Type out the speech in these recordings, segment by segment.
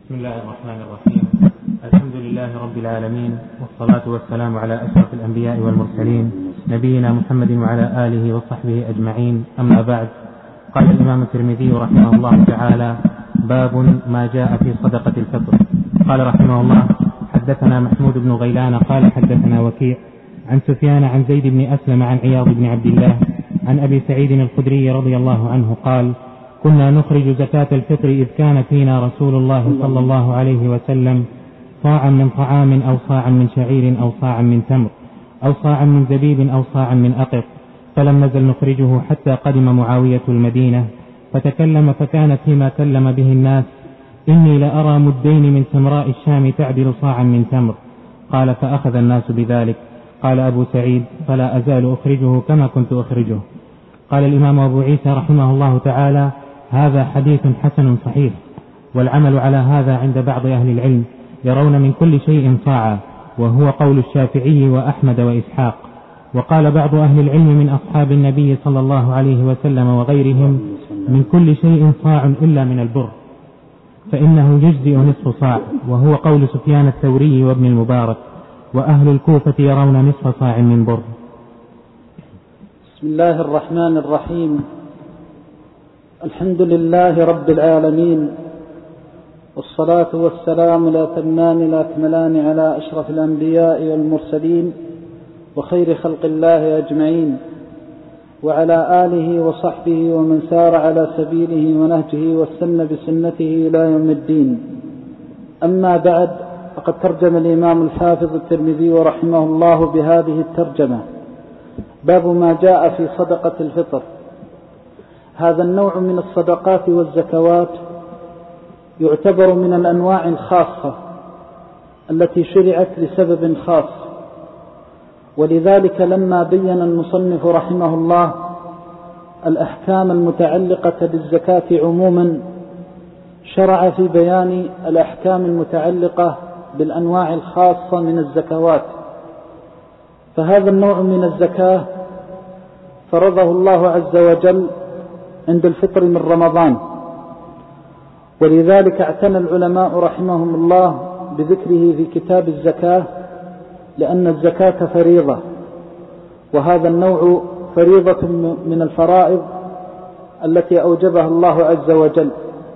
بسم الله الرحمن الرحيم. الحمد لله رب العالمين، والصلاة والسلام على أشرف الأنبياء والمرسلين نبينا محمد وعلى آله وصحبه أجمعين. أما بعد، قال الإمام الترمذي رحمه الله تعالى: باب ما جاء في صدقة الفطر. قال رحمه الله: حدثنا محمود بن غيلان قال حدثنا وكيع عن سفيان عن زيد بن أسلم عن عياض بن عبد الله عن أبي سعيد الخدري رضي الله عنه قال: كنا نخرج زكاة الفطر إذ كان فينا رسول الله صلى الله عليه وسلم صاعا من طعام أو صاعا من شعير أو صاعا من تمر أو صاعا من زبيب أو صاعا من أقط، فلم نزل نخرجه حتى قدم معاوية المدينة فتكلم فكان فيما كلم به الناس: إني لأرى مدين من سمراء الشام تعدل صاعا من تمر. قال: فأخذ الناس بذلك. قال أبو سعيد: فلا أزال أخرجه كما كنت أخرجه. قال الإمام أبو عيسى رحمه الله تعالى: هذا حديث حسن صحيح، والعمل على هذا عند بعض أهل العلم، يرون من كل شيء صاعا، وهو قول الشافعي وأحمد وإسحاق. وقال بعض أهل العلم من أصحاب النبي صلى الله عليه وسلم وغيرهم: من كل شيء صاع إلا من البر، فإنه يجزئ نصف صاع، وهو قول سفيان الثوري وابن المبارك. وأهل الكوفة يرون نصف صاع من بر. بسم الله الرحمن الرحيم. الحمد لله رب العالمين، والصلاة والسلام الأتمان الأكملان على أشرف الأنبياء والمرسلين وخير خلق الله أجمعين، وعلى آله وصحبه ومن سار على سبيله ونهجه واستنى بسنته إلى يوم الدين. أما بعد، فقد ترجم الإمام الحافظ الترمذي رحمه الله بهذه الترجمة: باب ما جاء في صدقة الفطر. هذا النوع من الصدقات والزكوات يعتبر من الأنواع الخاصة التي شرعت لسبب خاص، ولذلك لما بين المصنف رحمه الله الأحكام المتعلقة بالزكاة عموما، شرع في بيان الأحكام المتعلقة بالأنواع الخاصة من الزكوات. فهذا النوع من الزكاة فرضه الله عز وجل عند الفطر من رمضان، ولذلك اعتنى العلماء رحمهم الله بذكره في كتاب الزكاة، لأن الزكاة فريضة، وهذا النوع فريضة من الفرائض التي أوجبها الله عز وجل.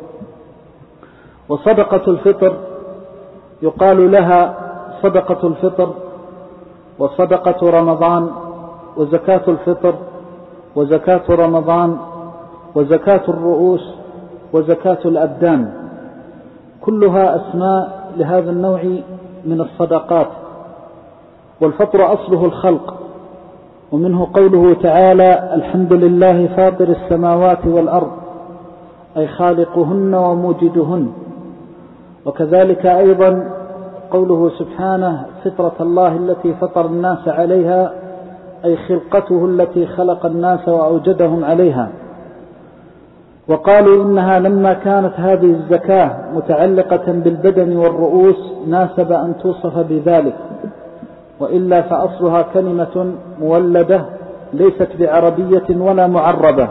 وصدقة الفطر يقال لها صدقة الفطر وصدقة رمضان وزكاة الفطر وزكاة رمضان وزكاة الرؤوس وزكاة الأبدان، كلها أسماء لهذا النوع من الصدقات. والفطر أصله الخلق، ومنه قوله تعالى: الحمد لله فاطر السماوات والأرض، أي خالقهن وموجدهن. وكذلك أيضا قوله سبحانه: فطرة الله التي فطر الناس عليها، أي خلقته التي خلق الناس وأوجدهم عليها. وقالوا إنها لما كانت هذه الزكاة متعلقة بالبدن والرؤوس ناسب أن توصف بذلك، وإلا فأصلها كلمة مولدة ليست بعربية ولا معربة.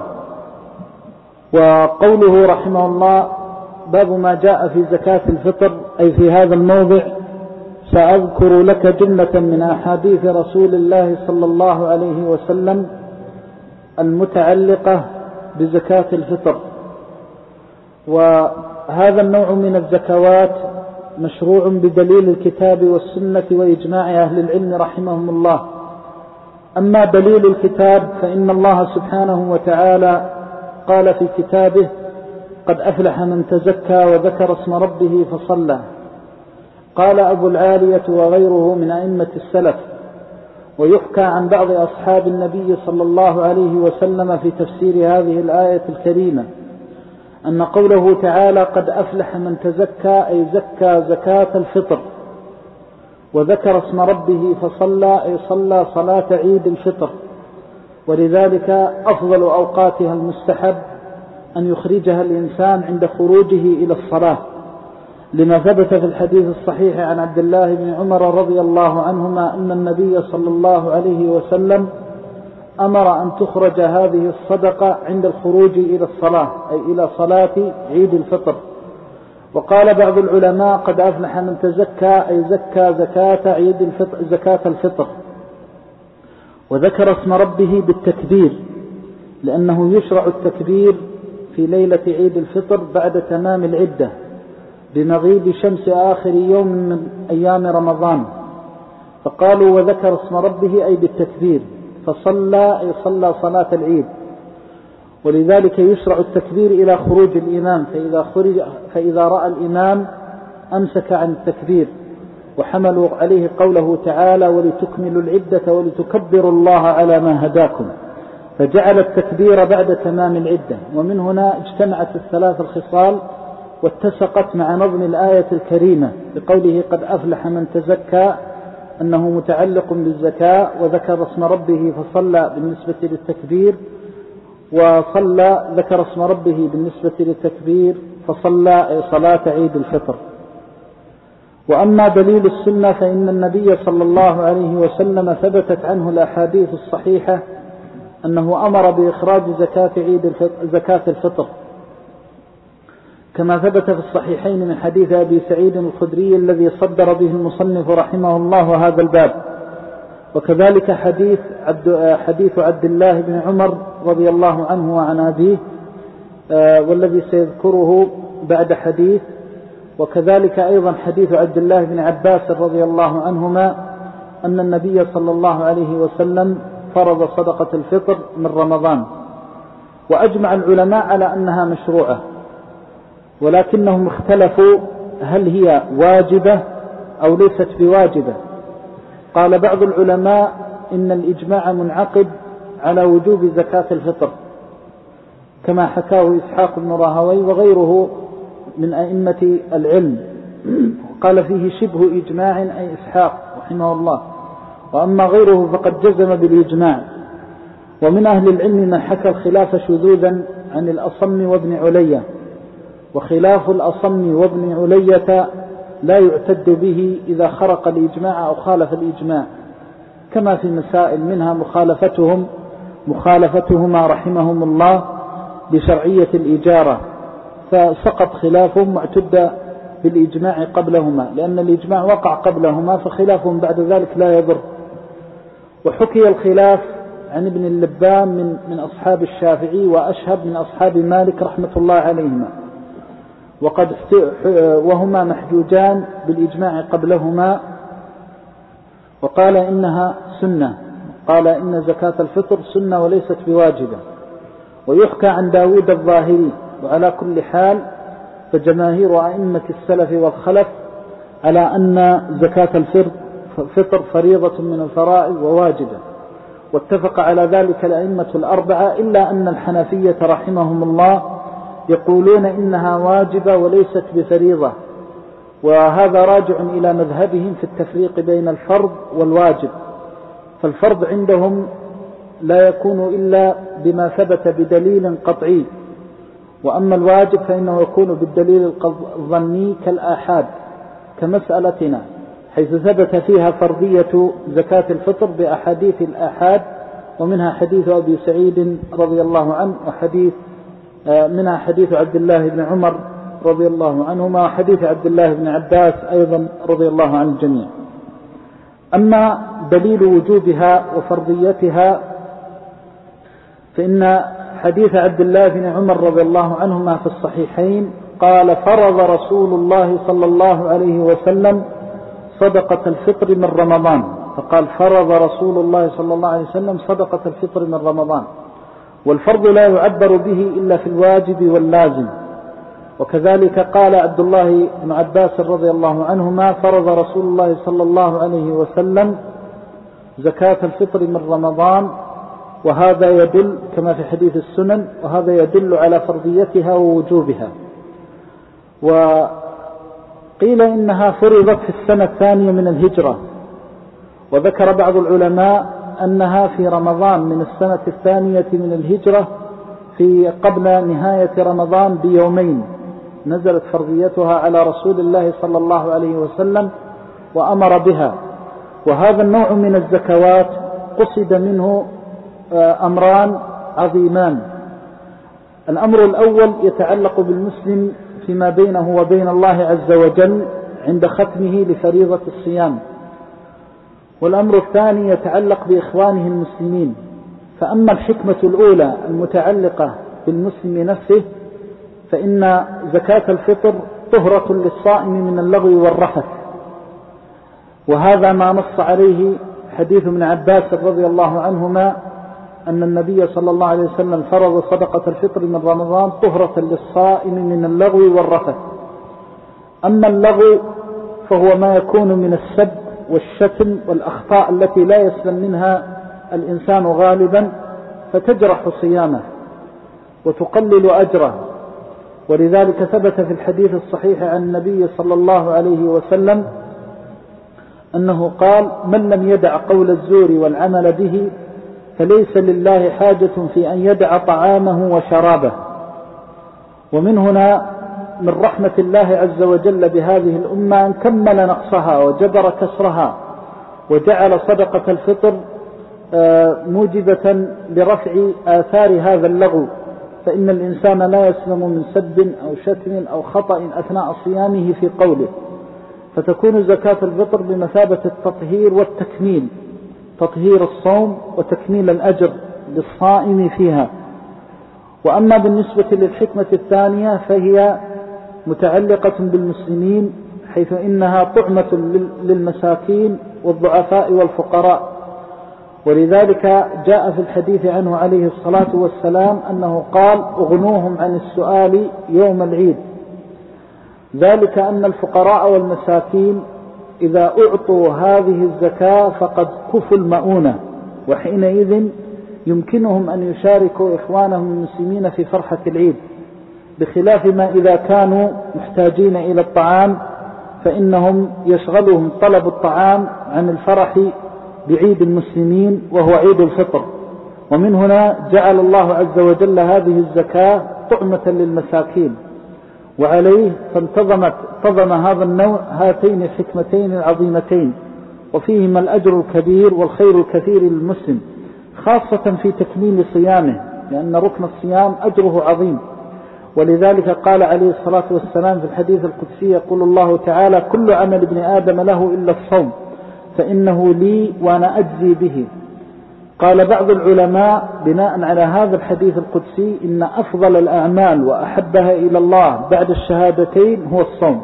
وقوله رحمه الله: باب ما جاء في زكاة الفطر، أي في هذا الموضع سأذكر لك جملة من أحاديث رسول الله صلى الله عليه وسلم المتعلقة بزكاة الفطر. وهذا النوع من الزكوات مشروع بدليل الكتاب والسنة وإجماع أهل العلم رحمهم الله. أما دليل الكتاب فإن الله سبحانه وتعالى قال في كتابه: قد أفلح من تزكى وذكر اسم ربه فصلى. قال أبو العالية وغيره من أئمة السلف، ويحكى عن بعض أصحاب النبي صلى الله عليه وسلم في تفسير هذه الآية الكريمة، أن قوله تعالى: قد أفلح من تزكى، أي زكى زكاة الفطر، وذكر اسم ربه فصلى، أي صلى صلاة عيد الفطر. ولذلك أفضل أوقاتها المستحب أن يخرجها الإنسان عند خروجه إلى الصلاة، لما ثبت في الحديث الصحيح عن عبد الله بن عمر رضي الله عنهما أن النبي صلى الله عليه وسلم أمر أن تخرج هذه الصدقة عند الخروج إلى الصلاة، أي إلى صلاة عيد الفطر. وقال بعض العلماء قد أفلح من تزكى أي زكى زكاة عيد الفطر، زكاة الفطر، وذكر اسم ربه بالتكبير لأنه يشرع التكبير في ليلة عيد الفطر بعد تمام العدة بمغيب شمس آخر يوم من أيام رمضان، فقالوا وذكر اسم ربه أي بالتكبير، فصلى أي صلى صلاة العيد، ولذلك يشرع التكبير إلى خروج الإمام، فإذا رأى الإمام أمسك عن التكبير، وحملوا عليه قوله تعالى ولتكملوا العدة ولتكبروا الله على ما هداكم، فجعل التكبير بعد تمام العدة. ومن هنا اجتمعت الثلاث الخصال واتسقت مع نظم الآية الكريمة بقوله قد أفلح من تزكى أنه متعلق بالزكاة، وذكر اسم ربه فصلى بالنسبة للتكبير، وصلى ذكر اسم ربه بالنسبة للتكبير فصلى صلاة عيد الفطر. وأما دليل السنة فإن النبي صلى الله عليه وسلم ثبتت عنه الأحاديث الصحيحة أنه أمر بإخراج زكاة الفطر، كما ثبت في الصحيحين من حديث أبي سعيد الخدري الذي صدر به المصنف رحمه الله هذا الباب، وكذلك حديث عبد الله بن عمر رضي الله عنه وعن أبيه والذي سيذكره بعد حديث، وكذلك أيضا حديث عبد الله بن عباس رضي الله عنهما أن النبي صلى الله عليه وسلم فرض صدقة الفطر من رمضان. وأجمع العلماء على أنها مشروعة، ولكنهم اختلفوا هل هي واجبة أو ليست بواجبة. قال بعض العلماء إن الإجماع منعقد على وجوب زكاة الفطر كما حكاه إسحاق بن راهوي وغيره من أئمة العلم، قال فيه شبه إجماع أي إسحاق رحمه الله، وأما غيره فقد جزم بالإجماع. ومن أهل العلم من حكى الخلاف شذوذا عن الأصم وابن علية، وخلاف الأصم وابن علية لا يعتد به إذا خرق الإجماع أو خالف الإجماع، كما في مسائل منها مخالفتهما رحمهم الله بشرعية الإجارة، فسقط خلافهم واعتد بالإجماع قبلهما، لأن الإجماع وقع قبلهما فخلافهم بعد ذلك لا يضر. وحكي الخلاف عن ابن اللبان من أصحاب الشافعي وأشهب من أصحاب مالك رحمة الله عليهما، وهما محجوجان بالإجماع قبلهما، وقال إنها سنة، قال إن زكاة الفطر سنة وليست بواجبة. ويحكى عن داود الظاهري. وعلى كل حال فجماهير أئمة السلف والخلف على أن زكاة الفطر فريضة من الفرائض وواجبة، واتفق على ذلك الأئمة الأربعة، إلا أن الحنفية رحمهم الله يقولون إنها واجبة وليست بفريضة، وهذا راجع إلى مذهبهم في التفريق بين الفرض والواجب، فالفرض عندهم لا يكون إلا بما ثبت بدليل قطعي، وأما الواجب فإنه يكون بالدليل الظني كالآحاد كمسألتنا، حيث ثبت فيها فرضية زكاة الفطر بأحاديث الآحاد، ومنها حديث أبي سعيد رضي الله عنه، منها حديث عبد الله بن عمر رضي الله عنهما، وحديث عبد الله بن عباس أيضا رضي الله عن الجميع. أما دليل وجوبها وفرضيتها فإن حديث عبد الله بن عمر رضي الله عنهما في الصحيحين قال فرض رسول الله صلى الله عليه وسلم صدقة الفطر من رمضان، فقال فرض رسول الله صلى الله عليه وسلم صدقة الفطر من رمضان، والفرض لا يعبر به إلا في الواجب واللازم. وكذلك قال عبد الله بن عباس رضي الله عنهما فرض رسول الله صلى الله عليه وسلم زكاة الفطر من رمضان، وهذا يدل كما في حديث السنن، وهذا يدل على فرضيتها ووجوبها. وقيل إنها فرضت في السنة الثانية من الهجرة، وذكر بعض العلماء أنها في رمضان من السنة الثانية من الهجرة في قبل نهاية رمضان بيومين نزلت فرضيتها على رسول الله صلى الله عليه وسلم وأمر بها. وهذا النوع من الزكوات قصد منه أمران عظيمان. الأمر الأول يتعلق بالمسلم فيما بينه وبين الله عز وجل عند ختمه لفريضة الصيام. والأمر الثاني يتعلق بإخوانه المسلمين. فأما الحكمة الأولى المتعلقة بالمسلم نفسه فإن زكاة الفطر طهرة للصائم من اللغو والرفث، وهذا ما نص عليه حديث ابن عباس رضي الله عنهما أن النبي صلى الله عليه وسلم فرض صدقة الفطر من رمضان طهرة للصائم من اللغو والرفث. أما اللغو فهو ما يكون من السب والشتم والأخطاء التي لا يسلم منها الإنسان غالبا، فتجرح صيامه وتقلل أجره. ولذلك ثبت في الحديث الصحيح عن النبي صلى الله عليه وسلم أنه قال: من لم يدع قول الزور والعمل به فليس لله حاجة في أن يدع طعامه وشرابه. ومن هنا من رحمة الله عز وجل بهذه الأمة أن كمل نقصها وجبر كسرها، وجعل صدقة الفطر موجبة لرفع آثار هذا اللغو، فإن الإنسان لا يسلم من سب أو شتم أو خطأ أثناء صيامه في قوله، فتكون زكاة الفطر بمثابة التطهير والتكميل، تطهير الصوم وتكميل الأجر للصائم فيها. وأما بالنسبة للحكمة الثانية فهي متعلقة بالمسلمين، حيث إنها طعمة للمساكين والضعفاء والفقراء. ولذلك جاء في الحديث عنه عليه الصلاة والسلام أنه قال: اغنوهم عن السؤال يوم العيد. ذلك أن الفقراء والمساكين إذا أعطوا هذه الزكاة فقد كفوا المؤونة، وحينئذ يمكنهم أن يشاركوا إخوانهم المسلمين في فرحة العيد، بخلاف ما إذا كانوا محتاجين إلى الطعام فإنهم يشغلهم طلب الطعام عن الفرح بعيد المسلمين وهو عيد الفطر. ومن هنا جعل الله عز وجل هذه الزكاة طعمة للمساكين، وعليه فانتظم هذا النوع هاتين الحكمتين العظيمتين، وفيهما الأجر الكبير والخير الكثير للمسلم، خاصة في تكميل صيامه، لأن ركن الصيام أجره عظيم. ولذلك قال عليه الصلاة والسلام في الحديث القدسي: يقول الله تعالى: كل عمل ابن آدم له إلا الصوم فإنه لي وأنا أجزي به. قال بعض العلماء بناء على هذا الحديث القدسي إن أفضل الأعمال وأحبها إلى الله بعد الشهادتين هو الصوم.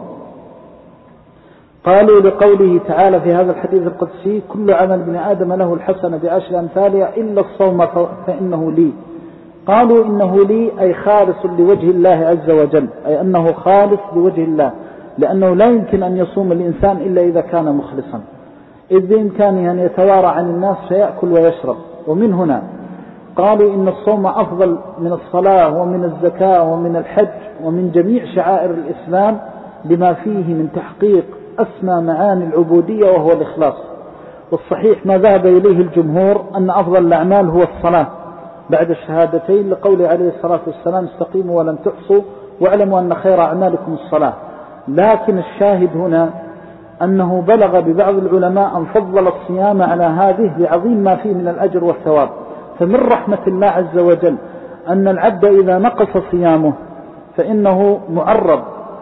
قالوا لقوله تعالى في هذا الحديث القدسي: كل عمل ابن آدم له الحسنة بعشر أمثالها إلا الصوم فإنه لي. قالوا إنه لي أي خالص لوجه الله عز وجل، أي أنه خالص لوجه الله، لأنه لا يمكن أن يصوم الإنسان إلا إذا كان مخلصا، إذ بإمكانه أن يتوارى عن الناس فيأكل ويشرب. ومن هنا قالوا إن الصوم أفضل من الصلاة ومن الزكاة ومن الحج ومن جميع شعائر الإسلام، لما فيه من تحقيق أسمى معاني العبودية وهو الإخلاص. والصحيح ما ذهب إليه الجمهور أن أفضل الأعمال هو الصلاة بعد الشهادتين، لقول عليه الصلاة والسلام: استقيموا ولن تحصوا واعلموا أن خير أعمالكم الصلاة. لكن الشاهد هنا أنه بلغ ببعض العلماء أن فضل الصيام على هذه لعظيم ما فيه من الأجر والثواب. فمن رحمة الله عز وجل أن العبد إذا نقص صيامه فإنه معرض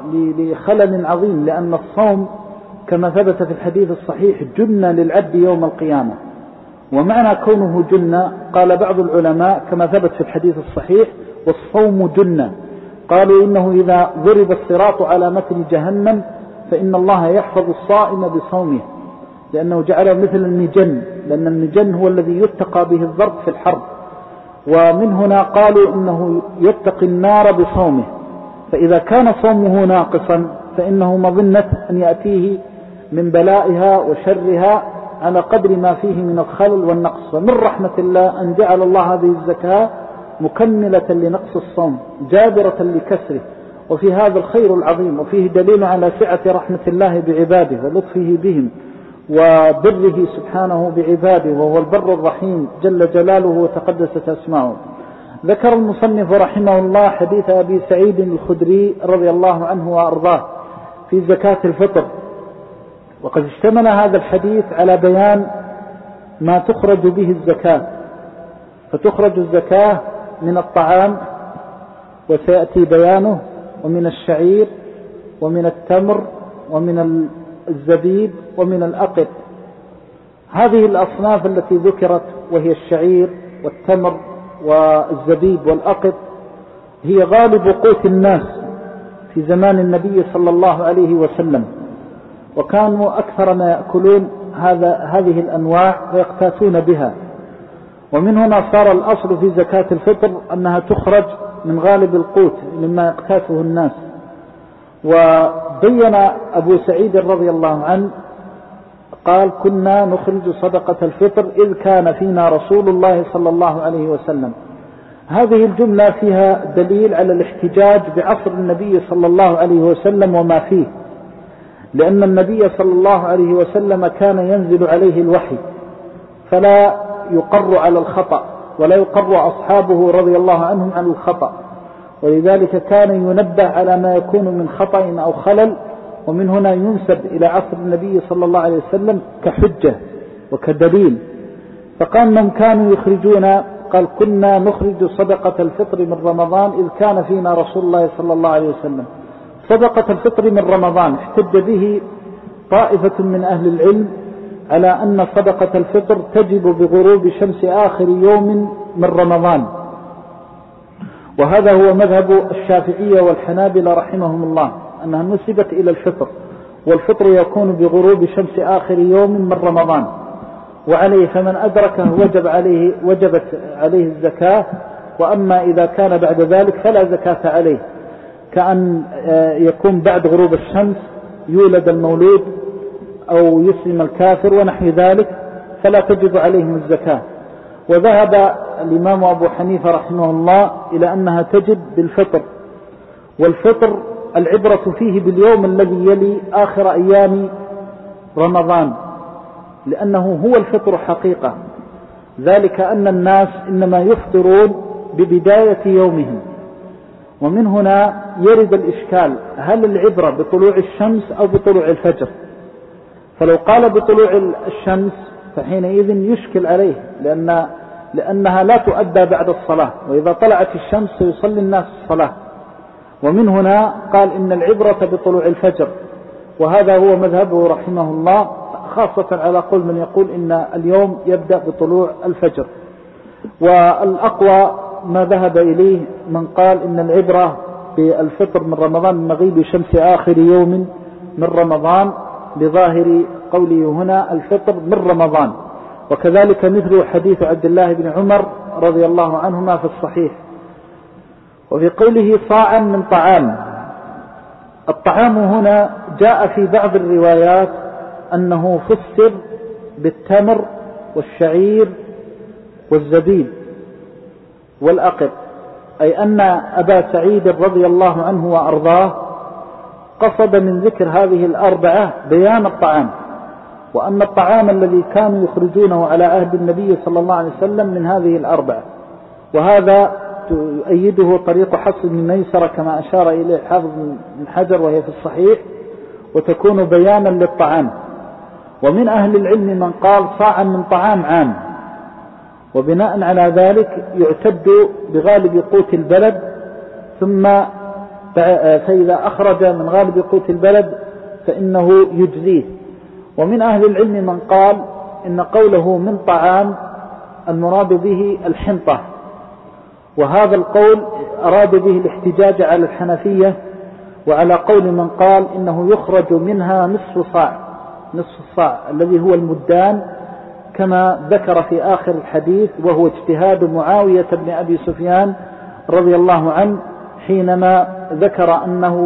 لخلل عظيم، لأن الصوم كما ثبت في الحديث الصحيح جنة للعبد يوم القيامة. ومعنى كونه جنة قال بعض العلماء كما ثبت في الحديث الصحيح: والصوم جنة. قالوا إنه إذا ضرب الصراط على متن جهنم فإن الله يحفظ الصائم بصومه، لأنه جعله مثل المجن، لأن المجن هو الذي يتقى به الضرب في الحرب. ومن هنا قالوا إنه يتقي النار بصومه، فإذا كان صومه ناقصا فإنه مظنة أن يأتيه من بلائها وشرها على قدر ما فيه من الخلل والنقص. ومن رحمة الله أن جعل الله هذه الزكاة مكملة لنقص الصوم جابرة لكسره، وفي هذا الخير العظيم، وفيه دليل على سعة رحمة الله بعباده ولطفه بهم وبره سبحانه بعباده، وهو البر الرحيم جل جلاله وتقدست أسماؤه. ذكر المصنف رحمه الله حديث أبي سعيد الخدري رضي الله عنه وأرضاه في زكاة الفطر، وقد اشتمل هذا الحديث على بيان ما تخرج به الزكاة. فتخرج الزكاة من الطعام وسيأتي بيانه، ومن الشعير ومن التمر ومن الزبيب ومن الأقط. هذه الأصناف التي ذكرت وهي الشعير والتمر والزبيب والأقط هي غالب قوت الناس في زمان النبي صلى الله عليه وسلم، وكانوا أكثر ما يأكلون هذه الأنواع ويقتاتون بها. ومن هنا صار الأصل في زكاة الفطر أنها تخرج من غالب القوت مما يقتاته الناس. وبين أبو سعيد رضي الله عنه قال: كنا نخرج صدقة الفطر إذ كان فينا رسول الله صلى الله عليه وسلم. هذه الجملة فيها دليل على الاحتجاج بعصر النبي صلى الله عليه وسلم وما فيه، لأن النبي صلى الله عليه وسلم كان ينزل عليه الوحي فلا يقر على الخطأ ولا يقر أصحابه رضي الله عنهم عن الخطأ، ولذلك كان ينبه على ما يكون من خطأ أو خلل، ومن هنا ينسب إلى عصر النبي صلى الله عليه وسلم كحجة وكدليل. فقال من كانوا يخرجون، قال: كنا نخرج صدقة الفطر من رمضان إذ كان فينا رسول الله صلى الله عليه وسلم. صدقة الفطر من رمضان احتج به طائفة من أهل العلم على أن صدقة الفطر تجب بغروب شمس آخر يوم من رمضان، وهذا هو مذهب الشافعية والحنابلة رحمهم الله، أنها نسبت إلى الفطر، والفطر يكون بغروب شمس آخر يوم من رمضان، وعليه فمن أدركه وجبت عليه الزكاة. وأما إذا كان بعد ذلك فلا زكاة عليه، كأن يكون بعد غروب الشمس يولد المولود أو يسلم الكافر ونحو ذلك فلا تجب عليهم الزكاة. وذهب الإمام أبو حنيفة رحمه الله إلى أنها تجب بالفطر، والفطر العبرة فيه باليوم الذي يلي آخر أيام رمضان، لأنه هو الفطر حقيقة، ذلك أن الناس إنما يفطرون ببداية يومهم. ومن هنا يرد الإشكال: هل العبرة بطلوع الشمس أو بطلوع الفجر؟ فلو قال بطلوع الشمس فحينئذ يشكل عليه، لأنها لا تؤدى بعد الصلاة، وإذا طلعت الشمس سيصلي الناس الصلاة. ومن هنا قال إن العبرة بطلوع الفجر، وهذا هو مذهبه رحمه الله، خاصة على قول من يقول إن اليوم يبدأ بطلوع الفجر. والأقوى ما ذهب إليه من قال إن العبرة بالفطر من رمضان من مغيب شمس آخر يوم من رمضان، بظاهر قوله هنا الفطر من رمضان. وكذلك مثل حديث عبد الله بن عمر رضي الله عنهما في الصحيح. وفي قوله صاعا من طعام، الطعام هنا جاء في بعض الروايات أنه فسر بالتمر والشعير والزبيب والأقط، أي أن أبا سعيد رضي الله عنه وأرضاه قصد من ذكر هذه الأربعة بيان الطعام، وأن الطعام الذي كانوا يخرجونه على عهد النبي صلى الله عليه وسلم من هذه الأربعة. وهذا تؤيده طريق حفص بن ميسرة كما أشار إليه حافظ بن حجر وهي في الصحيح، وتكون بيانا للطعام. ومن أهل العلم من قال صاعا من طعام عام، وبناء على ذلك يعتد بغالب قوت البلد، ثم فإذا أخرج من غالب قوت البلد فإنه يجزيه. ومن أهل العلم من قال إن قوله من طعام المراد به الحنطة، وهذا القول أراد به الاحتجاج على الحنفية، وعلى قول من قال إنه يخرج منها نصف الصاع الذي هو المدان، كما ذكر في آخر الحديث، وهو اجتهاد معاوية بن أبي سفيان رضي الله عنه حينما ذكر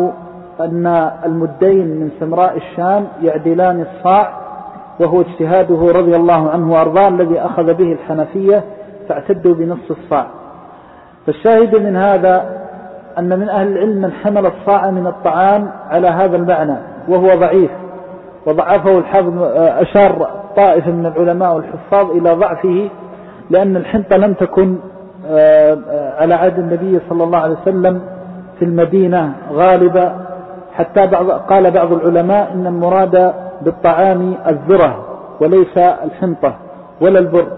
أن المدين من سمراء الشام يعدلان الصاع، وهو اجتهاده رضي الله عنه وأرضاه الذي أخذ به الحنفية فاعتدوا بنصف الصاع. فالشاهد من هذا أن من أهل العلم من حمل الصاع من الطعام على هذا المعنى، وهو ضعيف، وضعفه الحافظ. أشار طائفة من العلماء والحفاظ إلى ضعفه، لأن الحنطة لم تكن على عهد النبي صلى الله عليه وسلم في المدينة غالبا، حتى قال بعض العلماء إن المراد بالطعام الذرة وليس الحنطة ولا البر.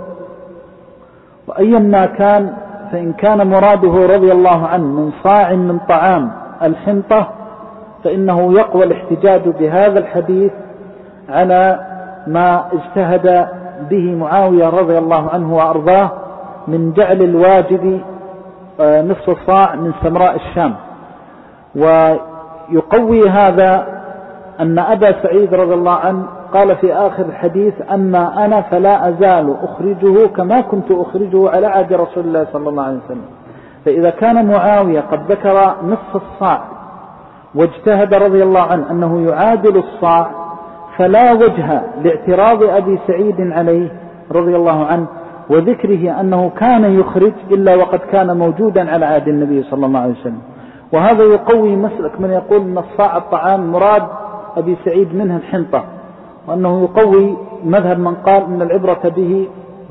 وأيا ما كان، فإن كان مراده رضي الله عنه من صاع من طعام الحنطة فإنه يقوى الاحتجاج بهذا الحديث على ما اجتهد به معاوية رضي الله عنه وأرضاه من جعل الواجب نصف الصاع من سمراء الشام. ويقوي هذا أن أبا سعيد رضي الله عنه قال في آخر الحديث: أما أنا فلا أزال أخرجه كما كنت أخرجه على عهد رسول الله صلى الله عليه وسلم. فإذا كان معاوية قد ذكر نصف الصاع واجتهد رضي الله عنه أنه يعادل الصاع، فلا وجه لاعتراض أبي سعيد عليه رضي الله عنه وذكره أنه كان يخرج إلا وقد كان موجودا على عهد النبي صلى الله عليه وسلم. وهذا يقوي مسلك من يقول أن الصاع الطعام مراد أبي سعيد منه الحنطة، وأنه يقوي مذهب من قال أن العبرة به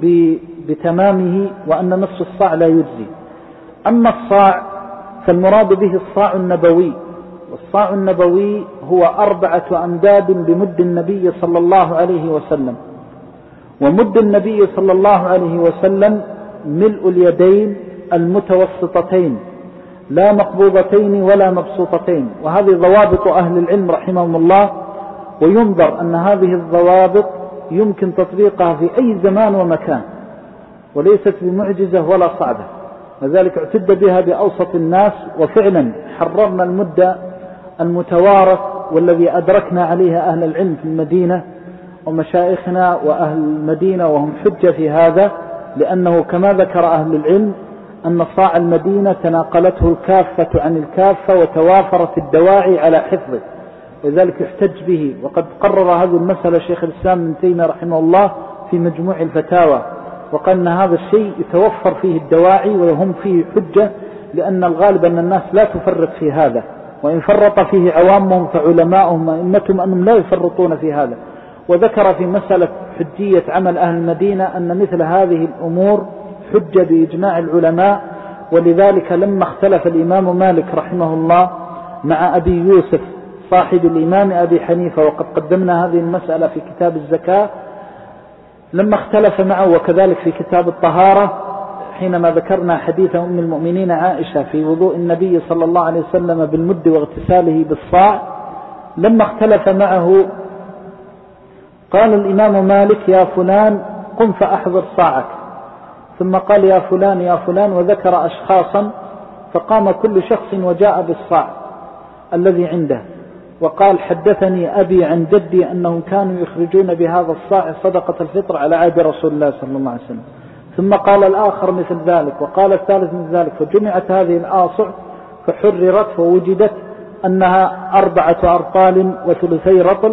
بتمامه وأن نصف الصاع لا يجزي. أما الصاع فالمراد به الصاع النبوي، والصاع النبوي هو 4 أمداد بمد النبي صلى الله عليه وسلم. ومد النبي صلى الله عليه وسلم ملء اليدين المتوسطتين لا مقبوضتين ولا مبسوطتين، وهذه ضوابط أهل العلم رحمهم الله. وينظر أن هذه الضوابط يمكن تطبيقها في أي زمان ومكان، وليست بمعجزة ولا صعبة، وذلك اعتد بها بأوسط الناس. وفعلا حررنا المدة المتوارث والذي أدركنا عليها أهل العلم في المدينة ومشايخنا وأهل المدينة، وهم حجة في هذا، لأنه كما ذكر أهل العلم أن صاع المدينة تناقلته الكافة عن الكافة وتوافرت الدواعي على حفظه، وذلك يحتج به. وقد قرر هذه المسألة شيخ الإسلام ابن تيمية رحمه الله في مجموع الفتاوى، وقال أن هذا الشيء يتوفر فيه الدواعي وهم فيه حجة، لأن الغالب أن الناس لا تفرط في هذا، وإن فرط فيه عوامهم فعلماؤهم وأئمتهم أنهم لا يفرطون في هذا. وذكر في مسألة حجية عمل أهل المدينة أن مثل هذه الأمور حجة بإجماع العلماء. ولذلك لما اختلف الإمام مالك رحمه الله مع أبي يوسف صاحب الإمام أبي حنيفة، وقد قدمنا هذه المسألة في كتاب الزكاة، لما اختلف معه وكذلك في كتاب الطهارة حينما ذكرنا حديث أم المؤمنين عائشة في وضوء النبي صلى الله عليه وسلم بالمد واغتساله بالصاع، لما اختلف معه قال الإمام مالك: يا فلان قم فأحضر صاعك. ثم قال: يا فلان يا فلان، وذكر أشخاصا، فقام كل شخص وجاء بالصاع الذي عنده، وقال: حدثني أبي عن جدي أنهم كانوا يخرجون بهذا الصاع صدقة الفطر على عهد رسول الله صلى الله عليه وسلم. ثم قال الآخر مثل ذلك، وقال الثالث مثل ذلك، فجمعت هذه الآصع فحررت فوجدت أنها 4 أرطال و3 رطل،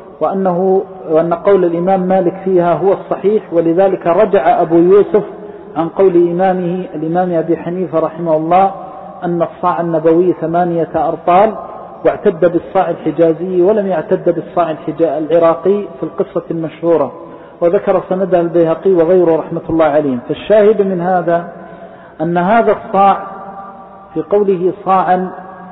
وأن قول الإمام مالك فيها هو الصحيح. ولذلك رجع أبو يوسف عن قول إمامه الإمام أبي حنيفة رحمه الله أن الصاع النبوي 8 أرطال، واعتد بالصاع الحجازي ولم يعتد بالصاع العراقي في القصة المشهورة، وذكر سندها البيهقي وغيره رحمة الله عليهم. فالشاهد من هذا أن هذا الصاع في قوله صاعا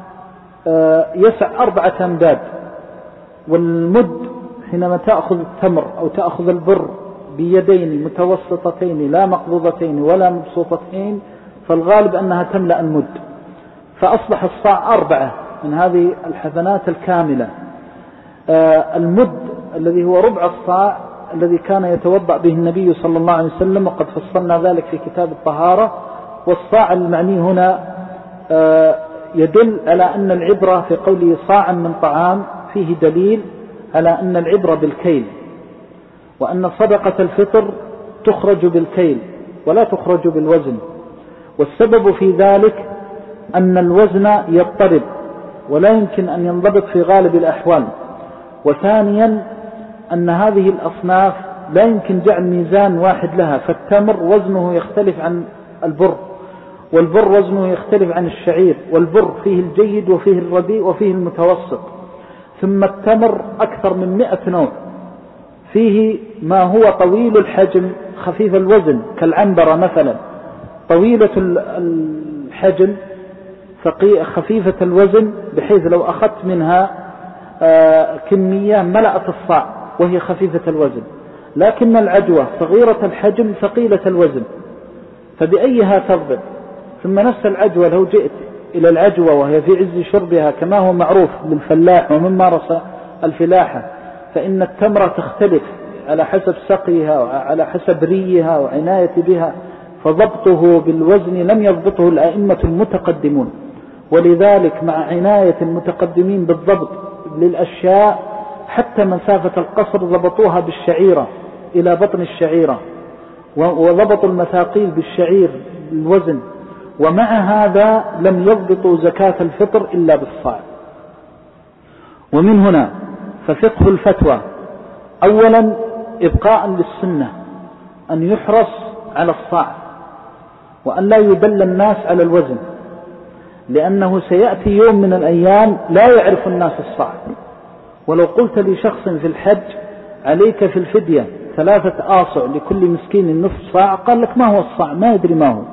يسع 4 أمداد. والمد حينما تأخذ التمر أو تأخذ البر بيدين متوسطتين لا مقبوضتين ولا مبسوطتين، فالغالب أنها تملأ المد، فأصبح الصاع 4 من هذه الحسنات الكاملة. المد الذي هو ربع الصاع الذي كان يتوضأ به النبي صلى الله عليه وسلم، وقد فصلنا ذلك في كتاب الطهارة. والصاع المعني هنا يدل على أن العبرة في قوله صاعا من طعام فيه دليل على أن العبرة بالكيل، وأن صدقة الفطر تخرج بالكيل ولا تخرج بالوزن. والسبب في ذلك أن الوزن يضطرب ولا يمكن أن ينضبط في غالب الأحوال. وثانيا أن هذه الأصناف لا يمكن جعل ميزان واحد لها، فالتمر وزنه يختلف عن البر، والبر وزنه يختلف عن الشعير، والبر فيه الجيد وفيه الرديء وفيه المتوسط. ثم التمر أكثر من 100 نوع، فيه ما هو طويل الحجم خفيف الوزن كالعنبرة مثلا، طويلة الحجم خفيفة الوزن، بحيث لو أخذت منها كمية ملأت الصاع وهي خفيفة الوزن. لكن العجوة صغيرة الحجم ثقيلة الوزن، فبأيها تضبط؟ ثم نفس العجوة لو جئت إلى العجوة وهي في عز شربها كما هو معروف للفلاح ومن مارس الفلاحة، فإن التمرة تختلف على حسب سقيها وعلى حسب ريها وعناية بها، فضبطه بالوزن لم يضبطه الأئمة المتقدمون. ولذلك مع عناية المتقدمين بالضبط للأشياء حتى مسافة القصر ضبطوها بالشعيرة إلى بطن الشعيرة، وضبطوا المثاقيل بالشعير الوزن، ومع هذا لم يضبطوا زكاة الفطر إلا بالصاع. ومن هنا ففقه الفتوى أولا إبقاء للسنة أن يحرص على الصاع، وأن لا يدل الناس على الوزن، لأنه سيأتي يوم من الأيام لا يعرف الناس الصاع. ولو قلت لشخص في الحج عليك في الفدية 3 آصع لكل مسكين نصف صاع، قال لك ما هو الصاع؟ ما يدري ما هو.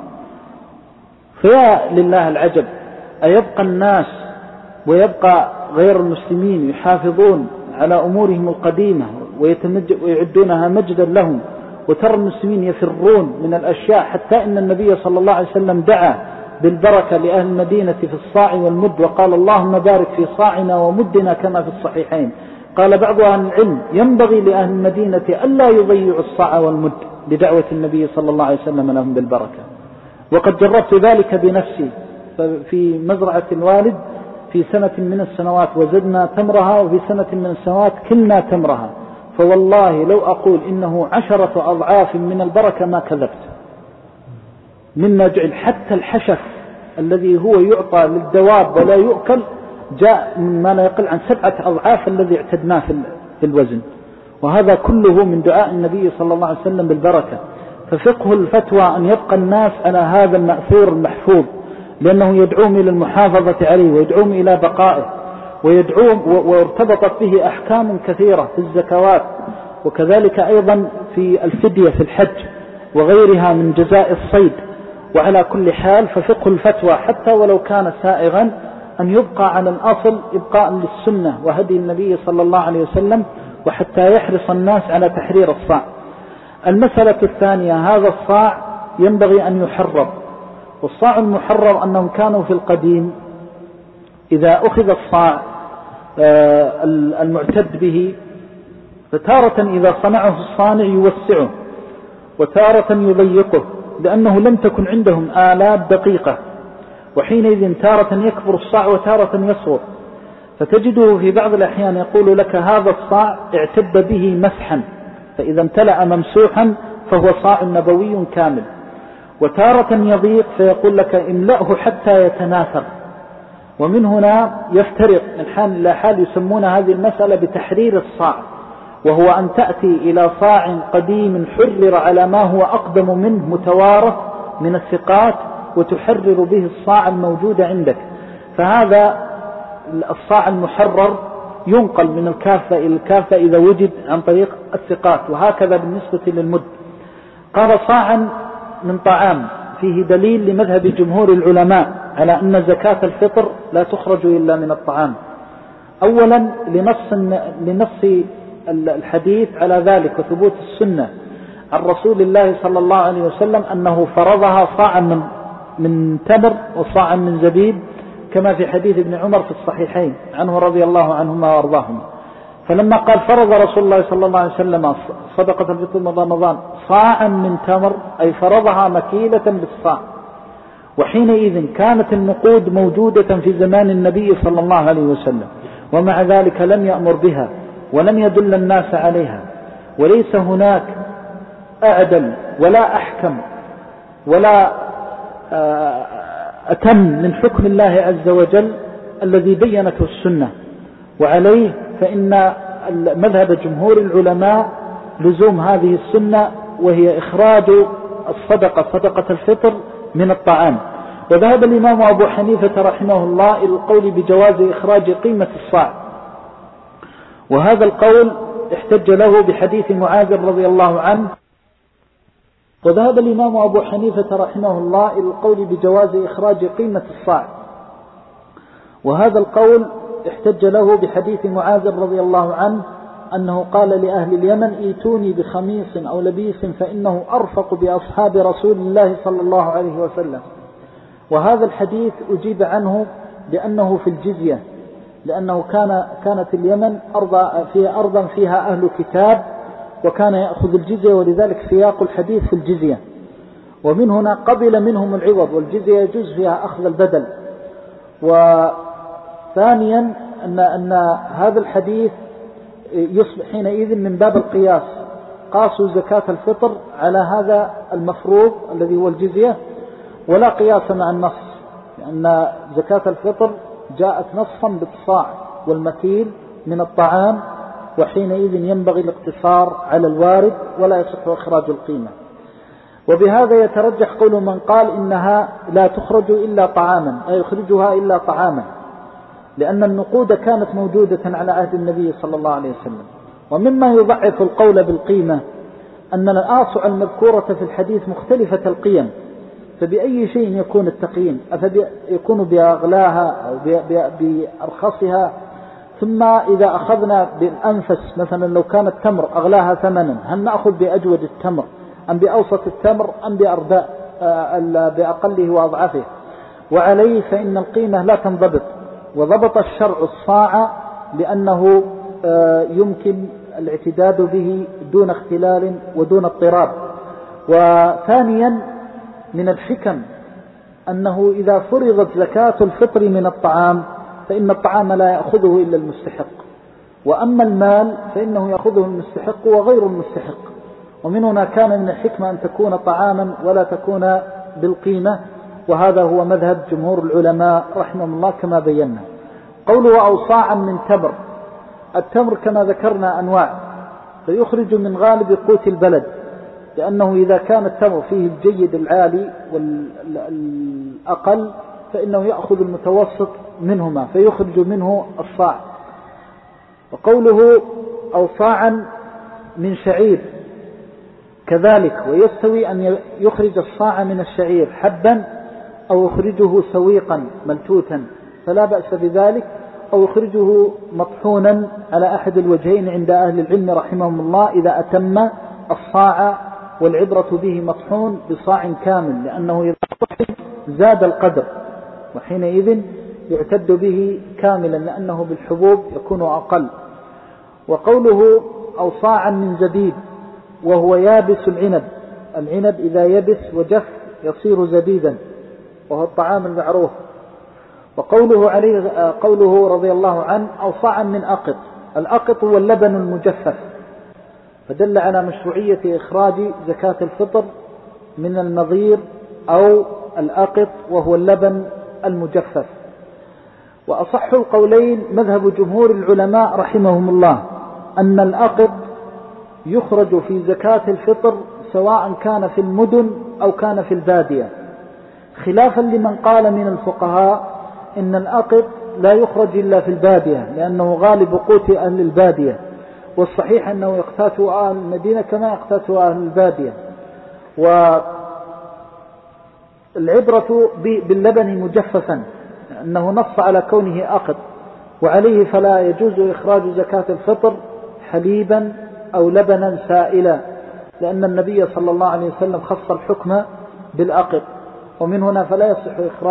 فيا لله العجب، أيبقى الناس ويبقى غير المسلمين يحافظون على أمورهم القديمة ويعدونها مجدا لهم، وترى المسلمين يفرون من الأشياء، حتى إن النبي صلى الله عليه وسلم دعا بالبركة لأهل المدينة في الصاع والمد، وقال اللهم بارك في صاعنا ومدنا كما في الصحيحين. قال بعض أهل العلم ينبغي لأهل المدينة ألا يضيعوا الصاع والمد بدعوة النبي صلى الله عليه وسلم لهم بالبركة. وقد جربت ذلك بنفسي في مزرعة الوالد في سنة من السنوات، وزدنا تمرها، وفي سنة من السنوات كلنا تمرها، فوالله لو أقول إنه 10 أضعاف من البركة ما كذبت. مما جعل حتى الحشف الذي هو يعطى للدواب ولا يؤكل جاء مما لا يقل عن 7 أضعاف الذي اعتدناه في الوزن، وهذا كله من دعاء النبي صلى الله عليه وسلم بالبركة. ففقه الفتوى أن يبقى الناس على هذا المأثور المحفوظ، لأنه يدعوهم إلى المحافظة عليه ويدعوهم إلى بقائه، وارتبطت به أحكام كثيرة في الزكوات، وكذلك أيضا في الفدية في الحج وغيرها من جزاء الصيد. وعلى كل حال ففقه الفتوى حتى ولو كان سائغا أن يبقى على الأصل إبقاء للسنة وهدي النبي صلى الله عليه وسلم، وحتى يحرص الناس على تحرير الصاع. المسألة الثانية، هذا الصاع ينبغي أن يحرر، والصاع المحرر أنهم كانوا في القديم إذا أخذ الصاع المعتد به، فتارة إذا صنعه الصانع يوسعه وتارة يضيقه، لأنه لم تكن عندهم آلات دقيقة، وحينئذ تارة يكبر الصاع وتارة يصغر. فتجده في بعض الأحيان يقول لك هذا الصاع اعتد به مسحا، فإذا امتلأ ممسوحا فهو صاع نبوي كامل. وتارة يضيق فيقول لك املأه حتى يتناثر. ومن هنا يفترق من حال إلى حال، يسمون هذه المسألة بتحرير الصاع، وهو أن تأتي إلى صاع قديم حرر على ما هو أقدم منه متوارث من الثقات، وتحرر به الصاع الموجود عندك. فهذا الصاع المحرر ينقل من الكافة إلى الكافة إذا وجد عن طريق الثقات، وهكذا بالنسبة للمد. قال صاعا من طعام، فيه دليل لمذهب جمهور العلماء على أن زكاة الفطر لا تخرج إلا من الطعام. أولا لنص الحديث على ذلك وثبوت السنة عن رسول الله صلى الله عليه وسلم أنه فرضها صاعا من تمر وصاعا من زبيب، كما في حديث ابن عمر في الصحيحين عنه رضي الله عنهما وارضاهما. فلما قال فرض رسول الله صلى الله عليه وسلم صدقة الفطر من رمضان صاعا من تمر، أي فرضها مكيلة بالصاع. وحينئذ كانت النقود موجودة في زمان النبي صلى الله عليه وسلم، ومع ذلك لم يأمر بها ولم يدل الناس عليها. وليس هناك أعدل ولا أحكم ولا أتم من حكم الله عز وجل الذي بينته السنة. وعليه فإن مذهب جمهور العلماء لزوم هذه السنة، وهي إخراج الصدقة صدقة الفطر من الطعام. وذهب الإمام أبو حنيفة رحمه الله إلى القول بجواز إخراج قيمة الصاع، وهذا القول احتج له بحديث معاذ رضي الله عنه. وذهب الإمام أبو حنيفة رحمه الله إلى القول بجواز إخراج قيمة الصاع، وهذا القول احتج له بحديث معاذ رضي الله عنه أنه قال لأهل اليمن ايتوني بخميص أو لبيس فإنه أرفق بأصحاب رسول الله صلى الله عليه وسلم. وهذا الحديث أجيب عنه بأنه في الجزية، لأنه كانت اليمن فيها أرضا فيها أهل كتاب وكان يأخذ الجزية، ولذلك سياق الحديث في الجزية. ومن هنا قبل منهم العوض، والجزية يجوز فيها أخذ البدل. وثانيا أن هذا الحديث يصبح حينئذ من باب القياس، قاسوا زكاة الفطر على هذا المفروض الذي هو الجزية، ولا قياس مع النص، لأن زكاة الفطر جاءت نصا بالصاع والمكيل من الطعام، وحينئذ ينبغي الاقتصار على الوارد ولا يصح إخراج القيمة. وبهذا يترجح قول من قال إنها لا تخرج إلا طعاما، لا يخرجها إلا طعاما، لأن النقود كانت موجودة على عهد النبي صلى الله عليه وسلم. ومما يضعف القول بالقيمة أن الآصع المذكورة في الحديث مختلفة القيم، فبأي شيء يكون التقييم؟ يكون بأغلاها أو بأرخصها؟ ثم إذا أخذنا بالأنفس مثلا لو كان التمر أغلاها ثمنا، هل نأخذ بأجود التمر أم بأوسط التمر أم بأقله وأضعفه؟ وعليه فإن القيمة لا تنضبط، وضبط الشرع الصاع لأنه يمكن الاعتداد به دون اختلال ودون اضطراب. وثانيا من الحكم أنه إذا فرضت زكاة الفطر من الطعام فإن الطعام لا يأخذه إلا المستحق، وأما المال فإنه يأخذه المستحق وغير المستحق. ومن هنا كان من الحكمة أن تكون طعاما ولا تكون بالقيمة، وهذا هو مذهب جمهور العلماء رحمهم الله كما بينا. قوله أوصاعا من تمر، التمر كما ذكرنا أنواع، فيخرج من غالب قوت البلد، لأنه إذا كان التمر فيه الجيد العالي والأقل فإنه يأخذ المتوسط منهما فيخرج منه الصاع. وقوله أوصاعا من شعير كذلك، ويستوي أن يخرج الصاع من الشعير حبا أو يخرجه سويقا ملتوتا فلا بأس بذلك، أو يخرجه مطحونا على أحد الوجهين عند أهل العلم رحمهم الله إذا أتم الصاع، والعبرة به مطحون بصاع كامل، لأنه إذا زاد القدر وحينئذ يعتد به كاملا، لأنه بالحبوب يكون أقل. وقوله أوصاعا من زبيب وهو يابس العنب إذا يبس وجف يصير زبيبا وهو الطعام المعروف. قوله رضي الله عنه أوصاعا من أقط، الأقط هو اللبن المجفف، فدل على مشروعية إخراج زكاة الفطر من النظير أو الأقط وهو اللبن المجفف. وأصح القولين مذهب جمهور العلماء رحمهم الله أن الأقط يخرج في زكاة الفطر سواء كان في المدن أو كان في البادية، خلافا لمن قال من الفقهاء إن الأقط لا يخرج إلا في البادية لأنه غالب قوت أهل البادية، والصحيح أنه يقتات أهل المدينة كما يقتات أهل البادية. والعبرة باللبن مجففا أنه نص على كونه أقط، وعليه فلا يجوز إخراج زكاة الفطر حليبا أو لبنا سائلا، لأن النبي صلى الله عليه وسلم خص الحكم بالأقط، ومن هنا فلا يصح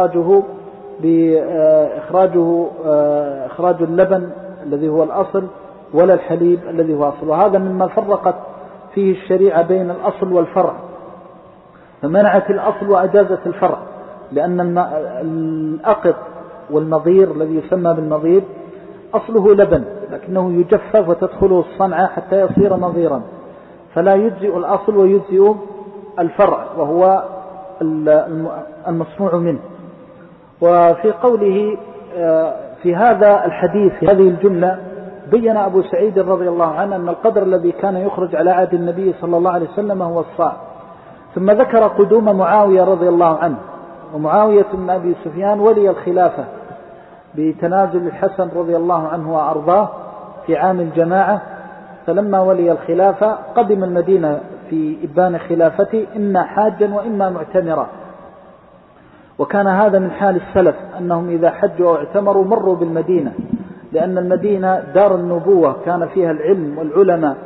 إخراج اللبن الذي هو الأصل ولا الحليب الذي هو أصل. وهذا مما فرقت فيه الشريعة بين الأصل والفرع، فمنعت الأصل وأجازت الفرع، لأن الأقط والنظير الذي يسمى بالنظير أصله لبن لكنه يجفف وتدخله الصنعة حتى يصير نظيرا، فلا يجزئ الأصل ويجزئ الفرع وهو المصنوع منه. وفي قوله في هذا الحديث في هذه الجملة بين أبو سعيد رضي الله عنه أن القدر الذي كان يخرج على عهد النبي صلى الله عليه وسلم هو الصاع. ثم ذكر قدوم معاوية رضي الله عنه، ومعاوية بن أبي سفيان ولي الخلافة بتنازل الحسن رضي الله عنه وأرضاه في عام الجماعة، فلما ولي الخلافة قدم المدينة في إبان خلافته إما حاجا وإما معتمرا، وكان هذا من حال السلف أنهم إذا حجوا أو اعتمروا مروا بالمدينة، لأن المدينة دار النبوة كان فيها العلم والعلماء،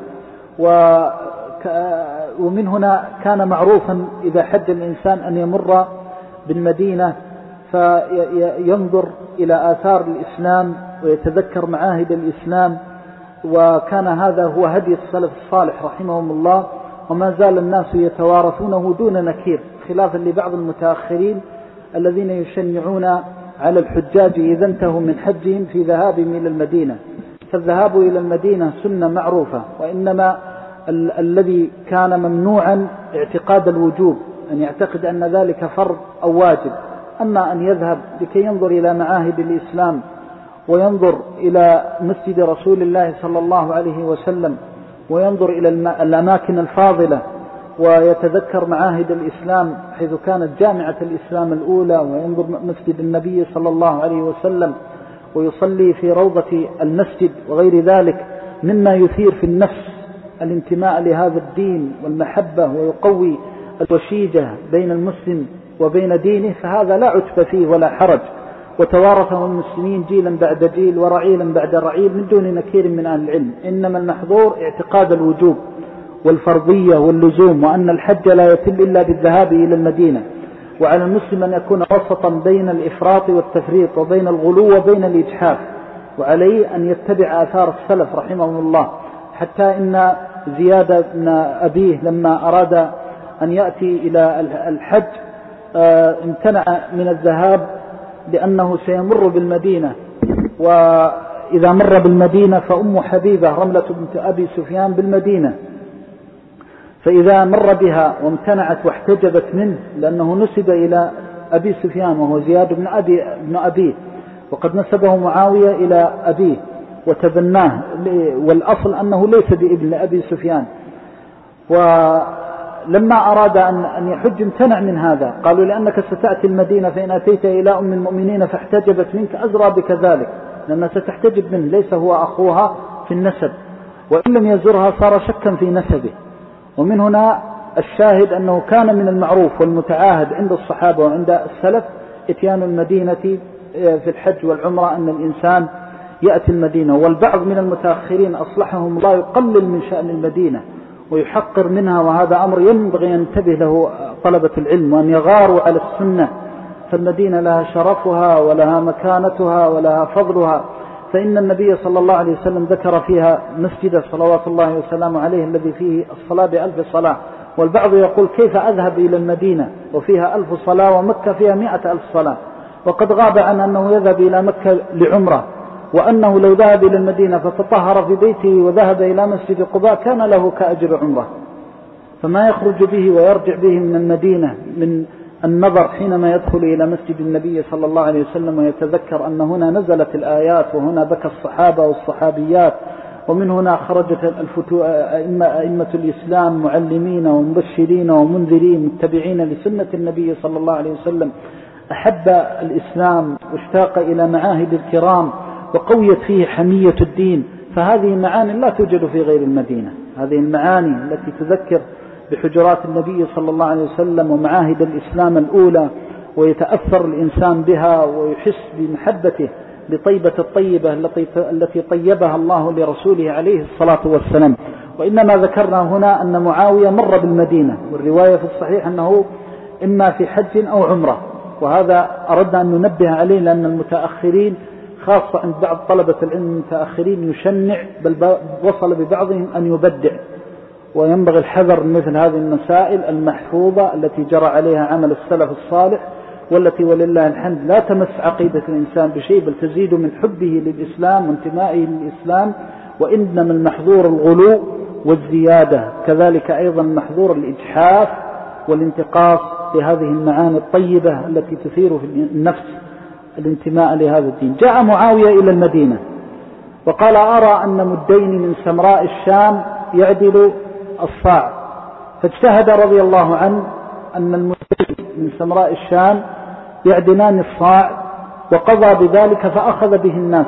ومن هنا كان معروفا إذا حج الإنسان أن يمر بالمدينة فينظر إلى آثار الإسلام ويتذكر معاهد الإسلام. وكان هذا هو هدي السلف الصالح رحمهم الله، وما زال الناس يتوارثونه دون نكير، خلافا لبعض المتأخرين الذين يشنعون على الحجاج إذا انتهوا من حجهم في ذهابهم إلى المدينة. فالذهاب إلى المدينة سنة معروفة، وإنما الذي كان ممنوعا اعتقاد الوجوب، أن يعتقد أن ذلك فرض أو واجب. أما أن يذهب لكي ينظر إلى معاهد الإسلام وينظر إلى مسجد رسول الله صلى الله عليه وسلم وينظر إلى الأماكن الفاضلة ويتذكر معاهد الإسلام حيث كانت جامعة الإسلام الأولى، وينظر مسجد النبي صلى الله عليه وسلم ويصلي في روضة المسجد وغير ذلك مما يثير في النفس الانتماء لهذا الدين والمحبة ويقوي الوشيجة بين المسلم وبين دينه، فهذا لا عتب فيه ولا حرج، وتوارثه المسلمين جيلا بعد جيل ورعيلا بعد رعيل من دون نكير من أهل العلم. إنما المحظور اعتقاد الوجوب والفرضية واللزوم، وأن الحج لا يتم إلا بالذهاب إلى المدينة. وعلى المسلم أن يكون وسطا بين الإفراط والتفريط وبين الغلو وبين الإجحاف، وعليه أن يتبع آثار السلف رحمهم الله. حتى إن زياد بن أبيه لما أراد أن يأتي إلى الحج امتنع من الذهاب لأنه سيمر بالمدينة، وإذا مر بالمدينة فأم حبيبة رملة بنت أبي سفيان بالمدينة، فإذا مر بها وامتنعت واحتجبت منه لأنه نسب إلى أبي سفيان وهو زياد بن أبيه، وقد نسبه معاوية إلى أبيه وتبناه، والأصل أنه ليس بابن أبي سفيان. ولما أراد أن يحج امتنع من هذا، قالوا لأنك ستأتي المدينة فإن أتيت إلى أم المؤمنين فاحتجبت منك أزرى بك ذلك، لأنها ستحتجب منه، ليس هو أخوها في النسب، وإن لم يزرها صار شكا في نسبه. ومن هنا الشاهد أنه كان من المعروف والمتعاهد عند الصحابة وعند السلف اتيان المدينة في الحج والعمرة، أن الإنسان يأتي المدينة. والبعض من المتأخرين أصلحهم الله يقلل من شأن المدينة ويحقر منها، وهذا أمر ينبغي أن ينتبه له طلبة العلم، وأن يغاروا على السنة، فالمدينة لها شرفها ولها مكانتها ولها فضلها. فإن النبي صلى الله عليه وسلم ذكر فيها مسجد صلوات الله وسلامه عليه الذي فيه الصلاة ب1000 صلاة. والبعض يقول كيف أذهب إلى المدينة وفيها 1000 صلاة ومكة فيها 100,000 صلاة؟ وقد غاب عن أنه يذهب إلى مكة لعمرة، وأنه لو ذهب إلى المدينة فتطهر في بيته وذهب إلى مسجد قباء كان له كأجر عمرة. فما يخرج به ويرجع به من المدينة من النظر حينما يدخل إلى مسجد النبي صلى الله عليه وسلم ويتذكر أن هنا نزلت الآيات وهنا بكى الصحابة والصحابيات، ومن هنا خرجت أئمة الإسلام معلمين ومبشرين ومنذرين متبعين لسنة النبي صلى الله عليه وسلم، أحب الإسلام واشتاق إلى معاهد الكرام وقويت فيه حمية الدين. فهذه معاني لا توجد في غير المدينة، هذه المعاني التي تذكر بحجرات النبي صلى الله عليه وسلم ومعاهد الإسلام الأولى، ويتأثر الإنسان بها ويحس بمحبته لطيبة الطيبة التي طيبها الله لرسوله عليه الصلاة والسلام. وإنما ذكرنا هنا أن معاوية مر بالمدينة، والرواية في الصحيح أنه إما في حج أو عمرة، وهذا أردنا أن ننبه عليه، لأن المتأخرين خاصة عند بعض طلبة العلم المتأخرين يشنع، بل وصل ببعضهم أن يبدع، وينبغي الحذر من مثل هذه المسائل المحفوظة التي جرى عليها عمل السلف الصالح، والتي ولله الحمد لا تمس عقيدة الإنسان بشيء، بل تزيد من حبه للإسلام وانتمائه للإسلام. وإنما المحظور الغلو والزيادة، كذلك أيضا محظور الإجحاف والانتقاص لهذه المعاني الطيبة التي تثير في النفس الانتماء لهذا الدين. جاء معاوية إلى المدينة وقال أرى أن مدين من سمراء الشام يعدل الصاع، فاجتهد رضي الله عنه أن المدين من سمراء الشام يعدلان الصاع، وقضى بذلك فأخذ به الناس.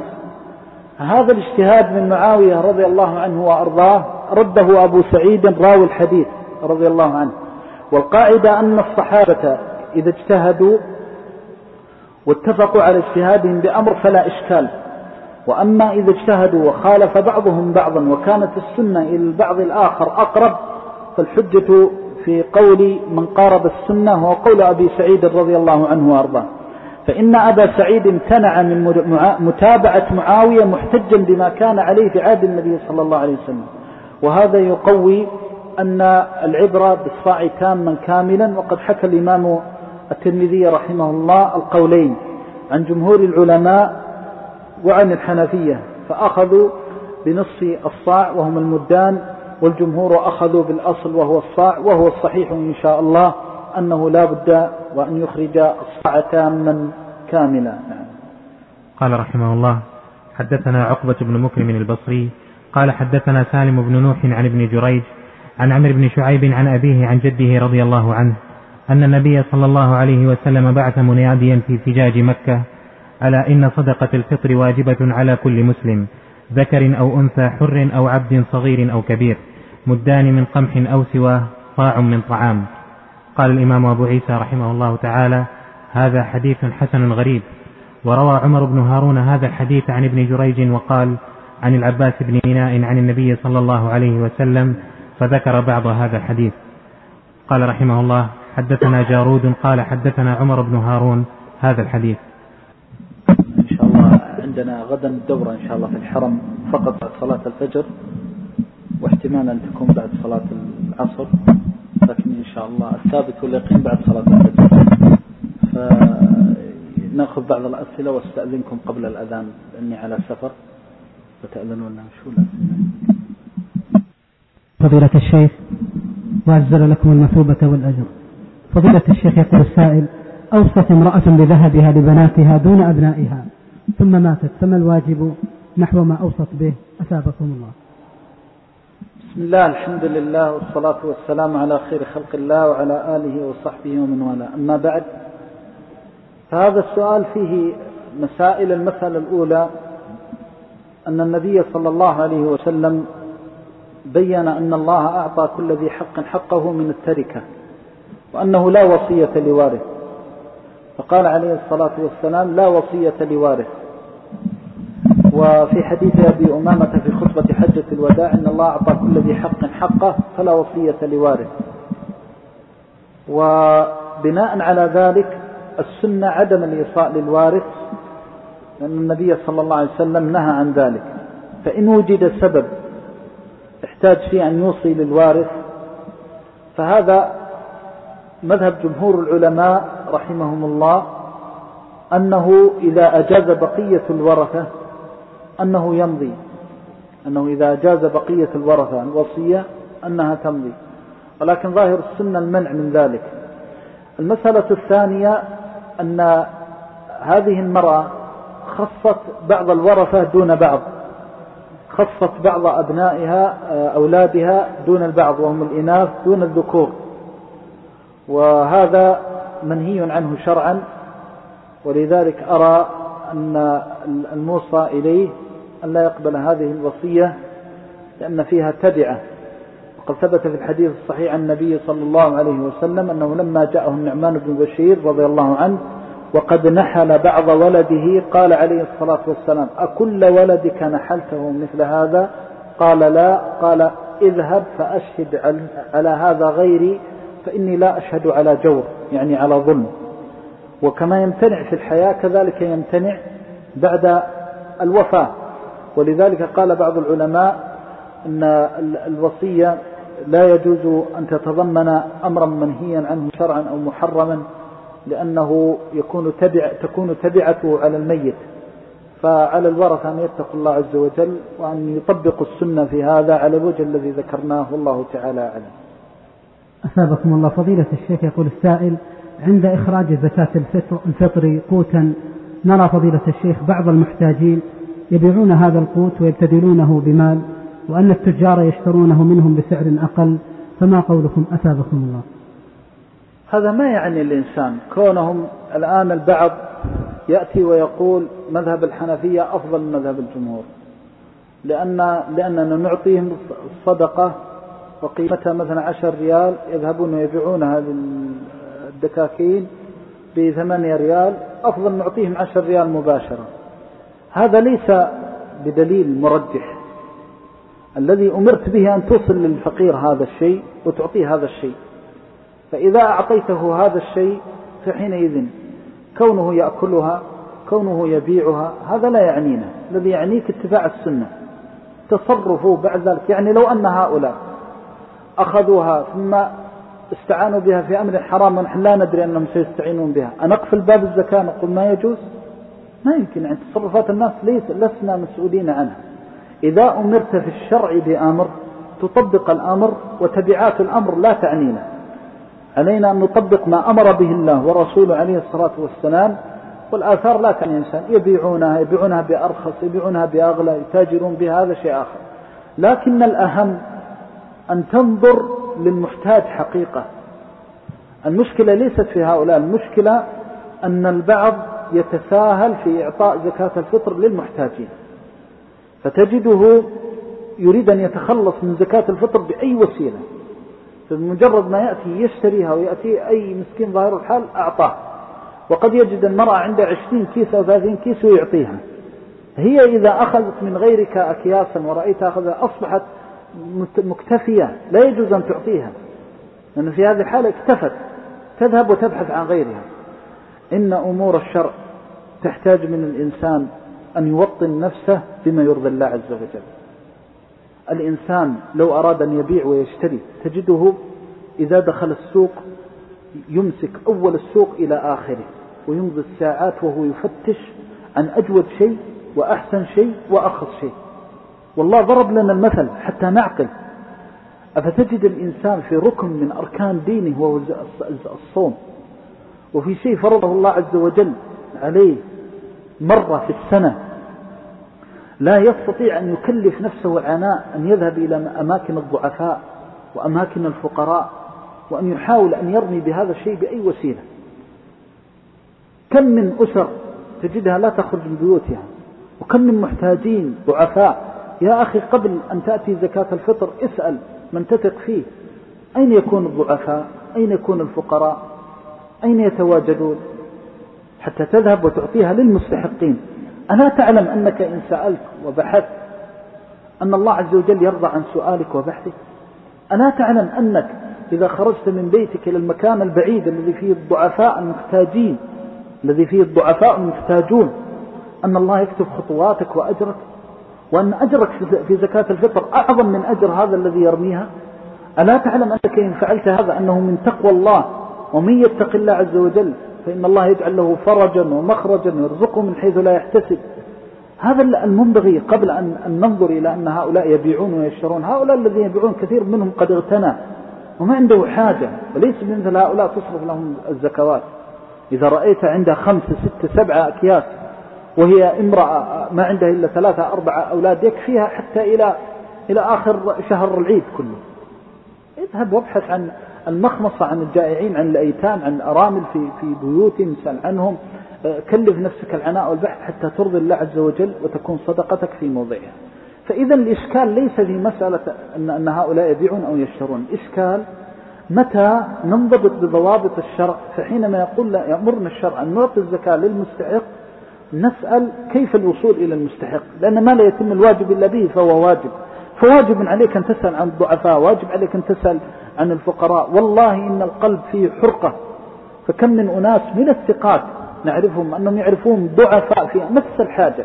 هذا الاجتهاد من معاوية رضي الله عنه وأرضاه رده أبو سعيد راوي الحديث رضي الله عنه. والقاعدة أن الصحابة إذا اجتهدوا واتفقوا على اجتهادهم بأمر فلا إشكال، وأما إذا اجتهدوا وخالف بعضهم بعضا وكانت السنة إلى البعض الآخر أقرب، فالحجة في قول من قارب السنة هو قول أبي سعيد رضي الله عنه وأرضاه. فإن أبا سعيد امتنع من متابعة معاوية محتجا بما كان عليه في عهد النبي صلى الله عليه وسلم، وهذا يقوي أن العبرة بالصاع تاما كاملا. وقد حكى الإمام الترمذي رحمه الله القولين عن جمهور العلماء وعن الحنفية، فأخذوا بنصف الصاع وهم المدان، والجمهور أخذوا بالأصل وهو الصاع، وهو الصحيح إن شاء الله أنه لا بد وأن يخرج الصاع تاما كاملا. قال رحمه الله: حدثنا عقبة بن مكرم البصري قال حدثنا سالم بن نوح عن ابن جريج عن عمرو بن شعيب عن أبيه عن جده رضي الله عنه أن النبي صلى الله عليه وسلم بعث مناديا في فجاج مكة: ألا إن صدقة الفطر واجبة على كل مسلم ذكر أو أنثى حر أو عبد صغير أو كبير، مدان من قمح أو سواه، صاع من طعام. قال الإمام أبو عيسى رحمه الله تعالى: هذا حديث حسن غريب. وروى عمر بن هارون هذا الحديث عن ابن جريج وقال عن العباس بن ميناء عن النبي صلى الله عليه وسلم، فذكر بعض هذا الحديث. قال رحمه الله: حدثنا جارود قال حدثنا عمر بن هارون هذا الحديث. إن شاء الله عندنا غدا الدورة إن شاء الله في الحرم فقط بعد صلاة الفجر، واحتمال أن تكون بعد صلاة العصر، لكن إن شاء الله الثابت واليقين بعد صلاة الفجر. فنأخذ بعض الأسئلة واستأذنكم قبل الأذان لأني على سفر، فتأذنون شو الأسئلة. فضيلة الشيخ وعجل لكم المثوبة والأجر. فضيلة الشيخ يقول السائل: أوصت امرأة بذهبها لبناتها دون أبنائها ثم ماتت، فما الواجب نحو ما أوصت به؟ أثابكم الله. بسم الله، الحمد لله، والصلاة والسلام على خير خلق الله وعلى آله وصحبه ومن والاه. أما بعد، فهذا السؤال فيه مسائل. المسألة الأولى أن النبي صلى الله عليه وسلم بين أن الله أعطى كل ذي حق حقه من التركة، وأنه لا وصية لوارث، فقال عليه الصلاة والسلام: لا وصية لوارث. وفي حديث أبي أمامة في خطبة حجة الوداع: إن الله أعطى كل ذي حق حقه فلا وصية لوارث. وبناء على ذلك السنة عدم الإيصاء للوارث، لأن النبي صلى الله عليه وسلم نهى عن ذلك. فإن وجد سبب احتاج فيه أن يوصي للوارث، فهذا مذهب جمهور العلماء رحمهم الله، أنه إذا أجاز بقية الورثة أنه يمضي، أنه إذا أجاز بقية الورثة الوصية أنها تمضي، ولكن ظاهر السنة المنع من ذلك. المسألة الثانية أن هذه المرأة خصت بعض الورثة دون بعض، خصت بعض أبنائها أولادها دون البعض، وهم الإناث دون الذكور، وهذا منهي عنه شرعا. ولذلك أرى أن الموصى إليه أن لا يقبل هذه الوصية، لأن فيها تبعة. وقد ثبت في الحديث الصحيح عن النبي صلى الله عليه وسلم أنه لما جاءه النعمان بن بشير رضي الله عنه وقد نحل بعض ولده، قال عليه الصلاة والسلام: أكل ولدك نحلته مثل هذا؟ قال: لا. قال: اذهب فأشهد على هذا غيري، فإني لا أشهد على جور، يعني على ظلم. وكما يمتنع في الحياة كذلك يمتنع بعد الوفاة. ولذلك قال بعض العلماء أن الوصية لا يجوز أن تتضمن أمرا منهيا عنه شرعا أو محرما، لأنه تكون تبعته على الميت. فعلى الورثة أن يتقوا الله عز وجل وأن يطبقوا السنة في هذا على الوجه الذي ذكرناه، والله تعالى أعلم. أثابكم الله. فضيلة الشيخ يقول السائل: عند إخراج زكاة الفطر قوتا، نرى فضيلة الشيخ بعض المحتاجين يبيعون هذا القوت ويبتدلونه بمال، وأن التجار يشترونه منهم بسعر أقل، فما قولكم أثابكم الله؟ هذا ما يعني الإنسان كونهم الآن البعض يأتي ويقول مذهب الحنفية أفضل من مذهب الجمهور، لأننا نعطيهم الصدقة وقيمتها مثلا 10 ريال، يذهبون ويبيعون هذه الدكاكين ب8 ريال، أفضل نعطيهم 10 ريال مباشرة. هذا ليس بدليل مرجح. الذي أمرت به أن توصل للفقير هذا الشيء وتعطيه هذا الشيء، فإذا أعطيته هذا الشيء فحينئذ كونه يأكلها، كونه يبيعها، هذا لا يعنينا. الذي يعنيك اتباع السنة، تصرفوا بعد ذلك. يعني لو أن هؤلاء أخذوها ثم استعانوا بها في أمر حرام ونحن لا ندري أنهم سيستعينون بها، أنقفل باب الزكاة نقول ما يجوز؟ ما يمكن. يعني تصرفات الناس لسنا مسؤولين عنها. إذا أمرت في الشرع بأمر تطبق الأمر، وتبعات الأمر لا تعنينا. علينا أن نطبق ما أمر به الله ورسوله عليه الصلاة والسلام، والآثار لا تعني إنسان يبيعونها بأرخص، يبيعونها بأغلى، يتاجرون بها، هذا شيء آخر. لكن الأهم أن تنظر للمحتاج حقيقة. المشكلة ليست في هؤلاء، المشكلة أن البعض يتساهل في إعطاء زكاة الفطر للمحتاجين، فتجده يريد أن يتخلص من زكاة الفطر بأي وسيلة، فبمجرد ما يأتي يشتريها ويأتي أي مسكين ظاهر الحال أعطاه. وقد يجد المرأة عنده 20 كيس أو 30 كيس ويعطيها. هي إذا أخذت من غيرك أكياسا ورأيتها أخذها أصبحت مكتفية، لا يجوز أن تعطيها، لأن في هذه الحالة اكتفت، تذهب وتبحث عن غيرها. إن أمور الشرع تحتاج من الإنسان أن يوطن نفسه بما يرضي الله عز وجل. الإنسان لو أراد أن يبيع ويشتري تجده إذا دخل السوق يمسك أول السوق إلى آخره، ويمضي الساعات وهو يفتش عن أجود شيء وأحسن شيء وأخص شيء. والله ضرب لنا المثل حتى نعقل. أفتجد الإنسان في ركن من أركان دينه وهو الصوم، وفي شيء فرضه الله عز وجل عليه مرة في السنة لا يستطيع أن يكلف نفسه عناء أن يذهب إلى أماكن الضعفاء وأماكن الفقراء وأن يحاول أن يرمي بهذا الشيء بأي وسيلة. كم من أسر تجدها لا تخرج من بيوتها، وكم من محتاجين ضعفاء. يا أخي قبل أن تأتي زكاة الفطر اسأل من تثق فيه، أين يكون الضعفاء؟ أين يكون الفقراء؟ أين يتواجدون؟ حتى تذهب وتعطيها للمستحقين. ألا تعلم أنك إن سألت وبحثت أن الله عز وجل يرضى عن سؤالك وبحثك؟ ألا تعلم أنك إذا خرجت من بيتك إلى المكان البعيد الذي فيه الضعفاء المحتاجين، الذي فيه الضعفاء المحتاجون، أن الله يكتب خطواتك وأجرك، وأن أجرك في زكاة الفطر أعظم من أجر هذا الذي يرميها؟ ألا تعلم أنك إن فعلت هذا أنه من تقوى الله، ومن يتق الله عز وجل فإن الله يجعل له فرجا ومخرجا ويرزقه من حيث لا يحتسب. هذا المنبغي قبل أن ننظر إلى أن هؤلاء يبيعون ويشترون. هؤلاء الذين يبيعون كثير منهم قد اغتنى وما عنده حاجة، وليس مثل هؤلاء تصرف لهم الزكوات. إذا رأيت عندها 5 6 7 أكياس وهي امرأة ما عندها إلا 3 4 أولاد يكفيها حتى إلى آخر شهر العيد كله، اذهب وابحث عن المخمصة، عن الجائعين، عن الأيتام، عن الأرامل في بيوتهم، سأل عنهم، كلف نفسك العناء والبحث حتى ترضي الله عز وجل وتكون صدقتك في موضعها. فإذا الإشكال ليس في مسألة أن هؤلاء يبيعون أو يشترون. الإشكال متى ننضبط بضوابط الشرع. فحينما يأمرنا الشرع أن نعطي الزكاة للمستحق نسأل كيف الوصول إلى المستحق، لأن ما لا يتم الواجب إلا به فهو واجب. فواجب عليك أن تسأل عن الضعفاء، واجب عليك أن تسأل عن الفقراء. والله إن القلب فيه حرقة، فكم من أناس من الثقات نعرفهم أنهم يعرفون ضعفاء في نفس الحاجة،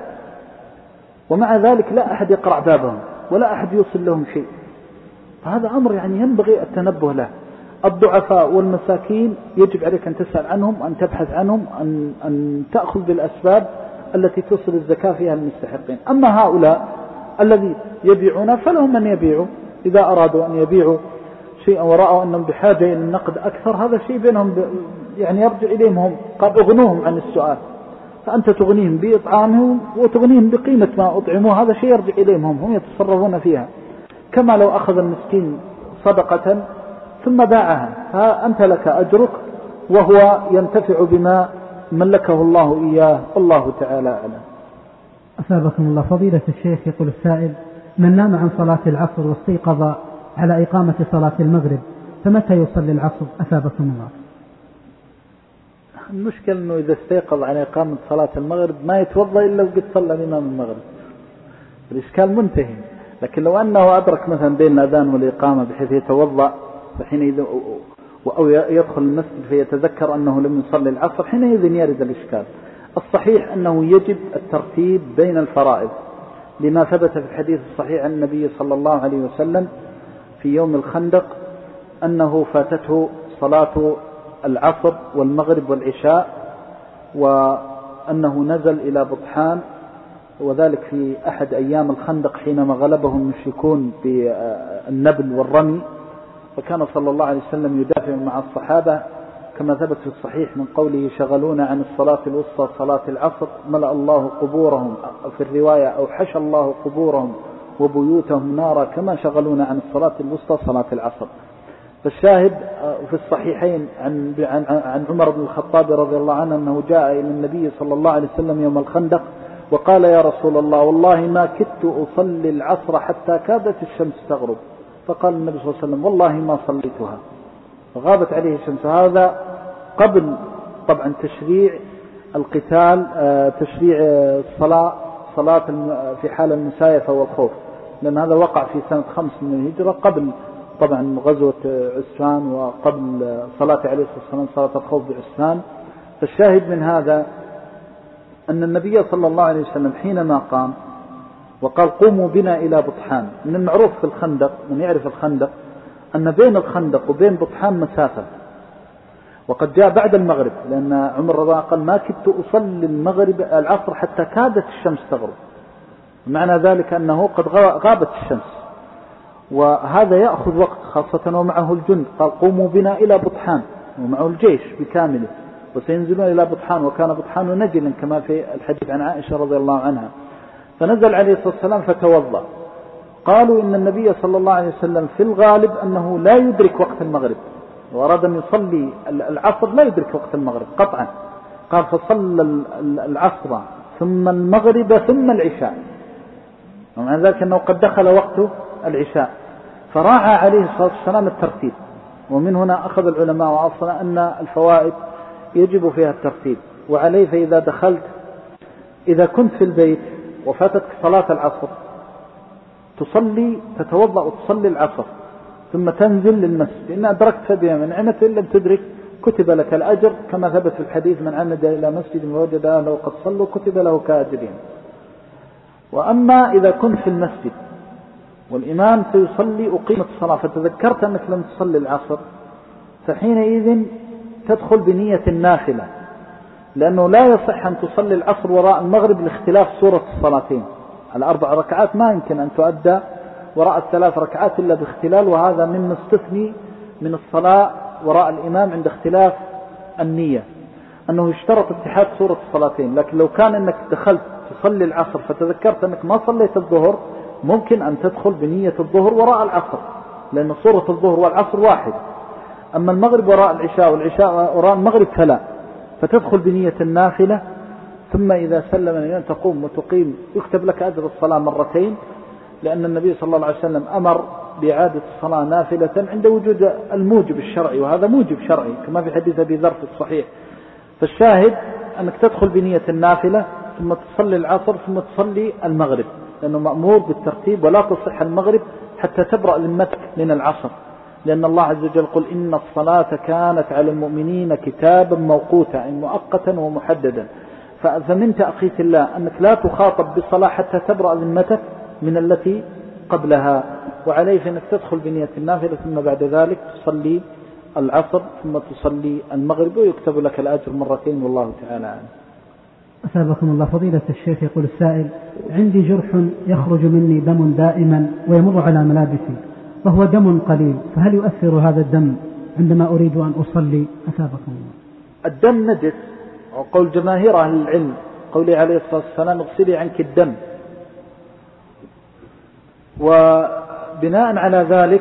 ومع ذلك لا أحد يقرع بابهم ولا أحد يوصل لهم شيء. فهذا أمر يعني ينبغي التنبه له. الضعفاء والمساكين يجب عليك أن تسأل عنهم، أن تبحث عنهم، أن تأخذ بالأسباب التي تصل الزكاة فيها المستحقين. أما هؤلاء الذي يبيعون فلهم أن يبيعوا إذا أرادوا أن يبيعوا شيئا ورأوا أنهم بحاجة إلى النقد أكثر، هذا شيء بينهم يعني يرجع إليهم هم، قد أغنوهم عن السؤال، فأنت تغنيهم بإطعامهم وتغنيهم بقيمة ما أطعموه، هذا شيء يرجع إليهم هم يتصرفون فيها. كما لو أخذ المسكين صدقة ثم باعها، فأنت لك أجرك وهو ينتفع بما ملكه الله إياه، والله تعالى أعلم. أثابكم الله. فضيلة الشيخ يقول السائل: من نام عن صلاة العصر واستيقظ على إقامة صلاة المغرب فمتى يصلي العصر؟ أثابكم الله. المشكلة أنه إذا استيقظ على إقامة صلاة المغرب ما يتوضأ إلا وقد صلى الإمام المغرب، الإشكال منتهي. لكن لو أنه أدرك مثلا بين الأذان والإقامة بحيث يتوضأ فحينئذ أو يدخل المسجد فيتذكر أنه لم يصلي العصر، حينئذ يرد الإشكال. الصحيح أنه يجب الترتيب بين الفرائض، لما ثبت في الحديث الصحيح عن النبي صلى الله عليه وسلم في يوم الخندق أنه فاتته صلاة العصر والمغرب والعشاء، وأنه نزل إلى بطحان، وذلك في أحد أيام الخندق حينما غلبهم المشركون بالنبل والرمي، وكان صلى الله عليه وسلم يدافع مع الصحابة كما ثبت في الصحيح من قوله شغلونا عن الصلاة الوسطى صلاة العصر ملأ الله قبورهم، في الرواية أو حشى الله قبورهم وبيوتهم نارا كما شغلونا عن الصلاة الوسطى صلاة العصر. فالشاهد في الصحيحين عن عمر بن الخطاب رضي الله عنه أنه جاء إلى النبي صلى الله عليه وسلم يوم الخندق وقال يا رسول الله والله ما كدت أصلي العصر حتى كادت الشمس تغرب، فقال النبي صلى الله عليه وسلم والله ما صليتها، فغابت عليه الشمس. هذا قبل طبعا تشريع القتال، تشريع صلاة في حال المسايفة والخوف، لأن هذا وقع في سنة 5 من الهجرة قبل طبعا غزوة عسفان وقبل صلاة عليه الصلاة والسلام صلاة الخوف بعسفان. فالشاهد من هذا أن النبي صلى الله عليه وسلم حينما قام وقال قوموا بنا إلى بطحان، من المعروف في الخندق من يعرف الخندق أن بين الخندق وبين بطحان مسافة، وقد جاء بعد المغرب، لأن عمر رضي الله عنه قال ما كدت أصلي المغرب العصر حتى كادت الشمس تغرب، معنى ذلك أنه قد غابت الشمس، وهذا يأخذ وقت خاصة ومعه الجند. قال قوموا بنا إلى بطحان ومعه الجيش بكامله، وسينزلون إلى بطحان، وكان بطحان نجلا كما في الحديث عن عائشة رضي الله عنها. فنزل عليه الصلاة والسلام فتوضأ. قالوا إن النبي صلى الله عليه وسلم في الغالب أنه لا يدرك وقت المغرب، وأراد أن يصلي العصر لا يدرك وقت المغرب قطعا، قال فصلى العصر ثم المغرب ثم العشاء، ومع ذلك أنه قد دخل وقت العشاء، فراعى عليه الصلاة والسلام الترتيب. ومن هنا أخذ العلماء وأصلا أن الفوائد يجب فيها الترتيب. وعليه فإذا دخلت، إذا كنت في البيت وفاتتك صلاة العصر تصلي، تتوضأ وتصلي العصر ثم تنزل للمسجد، إن أدركت بها من نعمة، إن لم تدرك كتب لك الأجر كما ثبت في الحديث من عمد إلى مسجد ووجد أهله قد صلوا كتب له كأجرهم. وأما إذا كنت في المسجد والإمام سيصلي أقيمت الصلاة فتذكرت أنك لم تصلي العصر، فحينئذ تدخل بنية النافلة، لأنه لا يصح أن تصلي العصر وراء المغرب لاختلاف صورة الصلاتين. الأربع ركعات ما يمكن أن تؤدى وراء الثلاث ركعات إلا باختلال، وهذا مما استثني من الصلاة وراء الإمام عند اختلاف النية، أنه يشترط اتحاد صورة الصلاتين. لكن لو كان أنك دخلت تصلي العصر فتذكرت أنك ما صليت الظهر، ممكن أن تدخل بنية الظهر وراء العصر، لأن صورة الظهر والعصر واحد. أما المغرب وراء العشاء والعشاء وراء المغرب فلا، فتدخل بنية النافلة، ثم إذا سلم الإمام تقوم وتقيم، يكتب لك أجر الصلاة مرتين، لأن النبي صلى الله عليه وسلم أمر بإعادة الصلاة نافلة عند وجود الموجب الشرعي، وهذا موجب شرعي كما في حديث أبي ذر في الصحيح. فالشاهد أنك تدخل بنية النافلة ثم تصلي العصر ثم تصلي المغرب، لأنه مأمور بالترتيب، ولا تصح المغرب حتى تبرأ ذمتك من العصر، لأن الله عز وجل قل إن الصلاة كانت على المؤمنين كتابا موقوتا، أي مؤقتا ومحددا. فمن تأقيت الله أنك لا تخاطب بالصلاة حتى تبرأ ذمتك من التي قبلها. وعليه فإنك تدخل بنية النافلة ثم بعد ذلك تصلي العصر ثم تصلي المغرب، ويكتب لك الأجر مرتين، والله تعالى عنه. أثابكم الله. فضيلة الشيخ يقول السائل: عندي جرح يخرج مني دم دائما ويمر على ملابسي، وهو دم قليل، فهل يؤثر هذا الدم عندما أريد أن أصلي؟ أثابكم الله. الدم نجس، وقول جماهير أهل العلم قولي عليه الصلاة والسلام اغسلي عنك الدم، وبناء على ذلك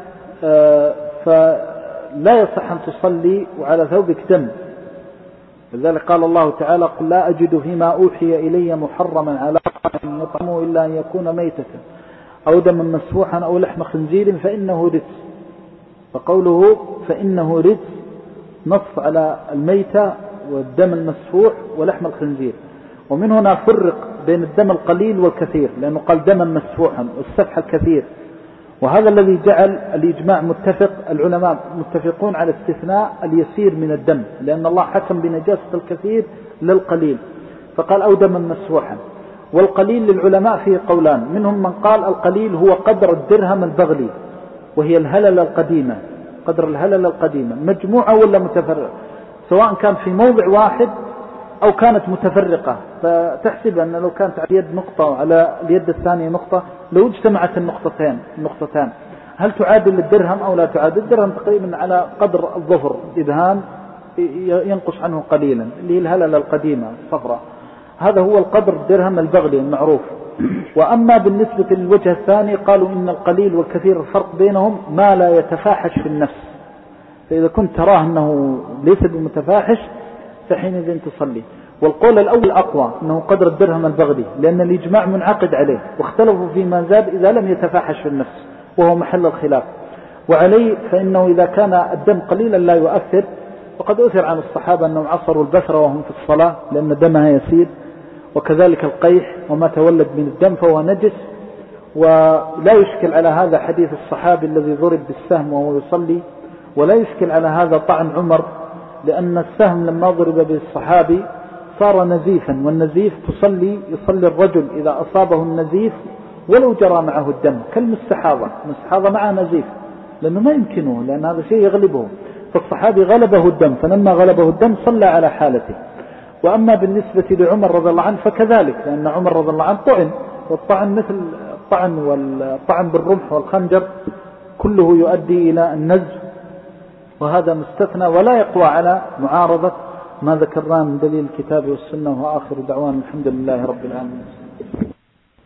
فلا يصح أن تصلي وعلى ثوبك دم. لذلك قال الله تعالى: قل لا أجد فيما أوحي إلي محرما على أن يطعمه إلا أن يكون ميتة أو دما مسفوحا أو لحم خنزير فإنه رجس. فقوله فإنه رجس نص على الميتة والدم المسفوح ولحم الخنزير. ومن هنا فرق بين الدم القليل والكثير، لأنه قال دما مسفوحا والسفح الكثير. وهذا الذي جعل الإجماع متفق، العلماء متفقون على استثناء اليسير من الدم، لأن الله حكم بنجاسة الكثير للقليل فقال أو دما مسفوحا. والقليل للعلماء فيه قولان، منهم من قال القليل هو قدر الدرهم البغلي وهي الهلل القديمة، قدر الهلل القديمة مجموعة ولا متفرقة، سواء كان في موضع واحد أو كانت متفرقة، فتحسب أن لو كانت على اليد نقطة وعلى اليد الثانية نقطة لو اجتمعت النقطتان هل تعادل الدرهم أو لا تعادل؟ الدرهم تقريبا على قدر الظفر إبهام ينقص عنه قليلا اللي هي الهللة القديمة الصفراء، هذا هو القدر الدرهم البغلي المعروف. وأما بالنسبة للوجه الثاني قالوا إن القليل والكثير الفرق بينهم ما لا يتفاحش في النفس، فإذا كنت تراه أنه ليس بمتفاحش فحينئذ تصلي. والقول الأول أقوى أنه قدر الدرهم البغلي، لأن الإجماع منعقد عليه، واختلفوا فيما زاد إذا لم يتفاحش في النفس وهو محل الخلاف. وعليه فإنه إذا كان الدم قليلا لا يؤثر، وقد أثر عن الصحابة أنهم عصروا البثرة وهم في الصلاة لأن دمها يسير، وكذلك القيح وما تولد من الدم فهو نجس. ولا يشكل على هذا حديث الصحابي الذي ضرب بالسهم وهو يصلي، ولا يشكل على هذا طعن عمر، لأن السهم لما ضرب بالصحابي صار نزيفا، والنزيف يصلي الرجل إذا أصابه النزيف ولو جرى معه الدم كالمستحاضة، المستحاضة معها نزيف لأنه ما يمكنه، لأن هذا شيء يغلبه، فالصحابي غلبه الدم، فلما غلبه الدم صلى على حالته. وأما بالنسبة لعمر رضي الله عنه فكذلك، لأن عمر رضي الله عنه طعن، والطعن مثل الطعن بالرمح والخنجر كله يؤدي إلى النزف، وهذا مستثنى ولا يقوى على معارضة ما ذكرناه من دليل الكتاب والسنة. وآخر دعوان الحمد لله رب العالمين.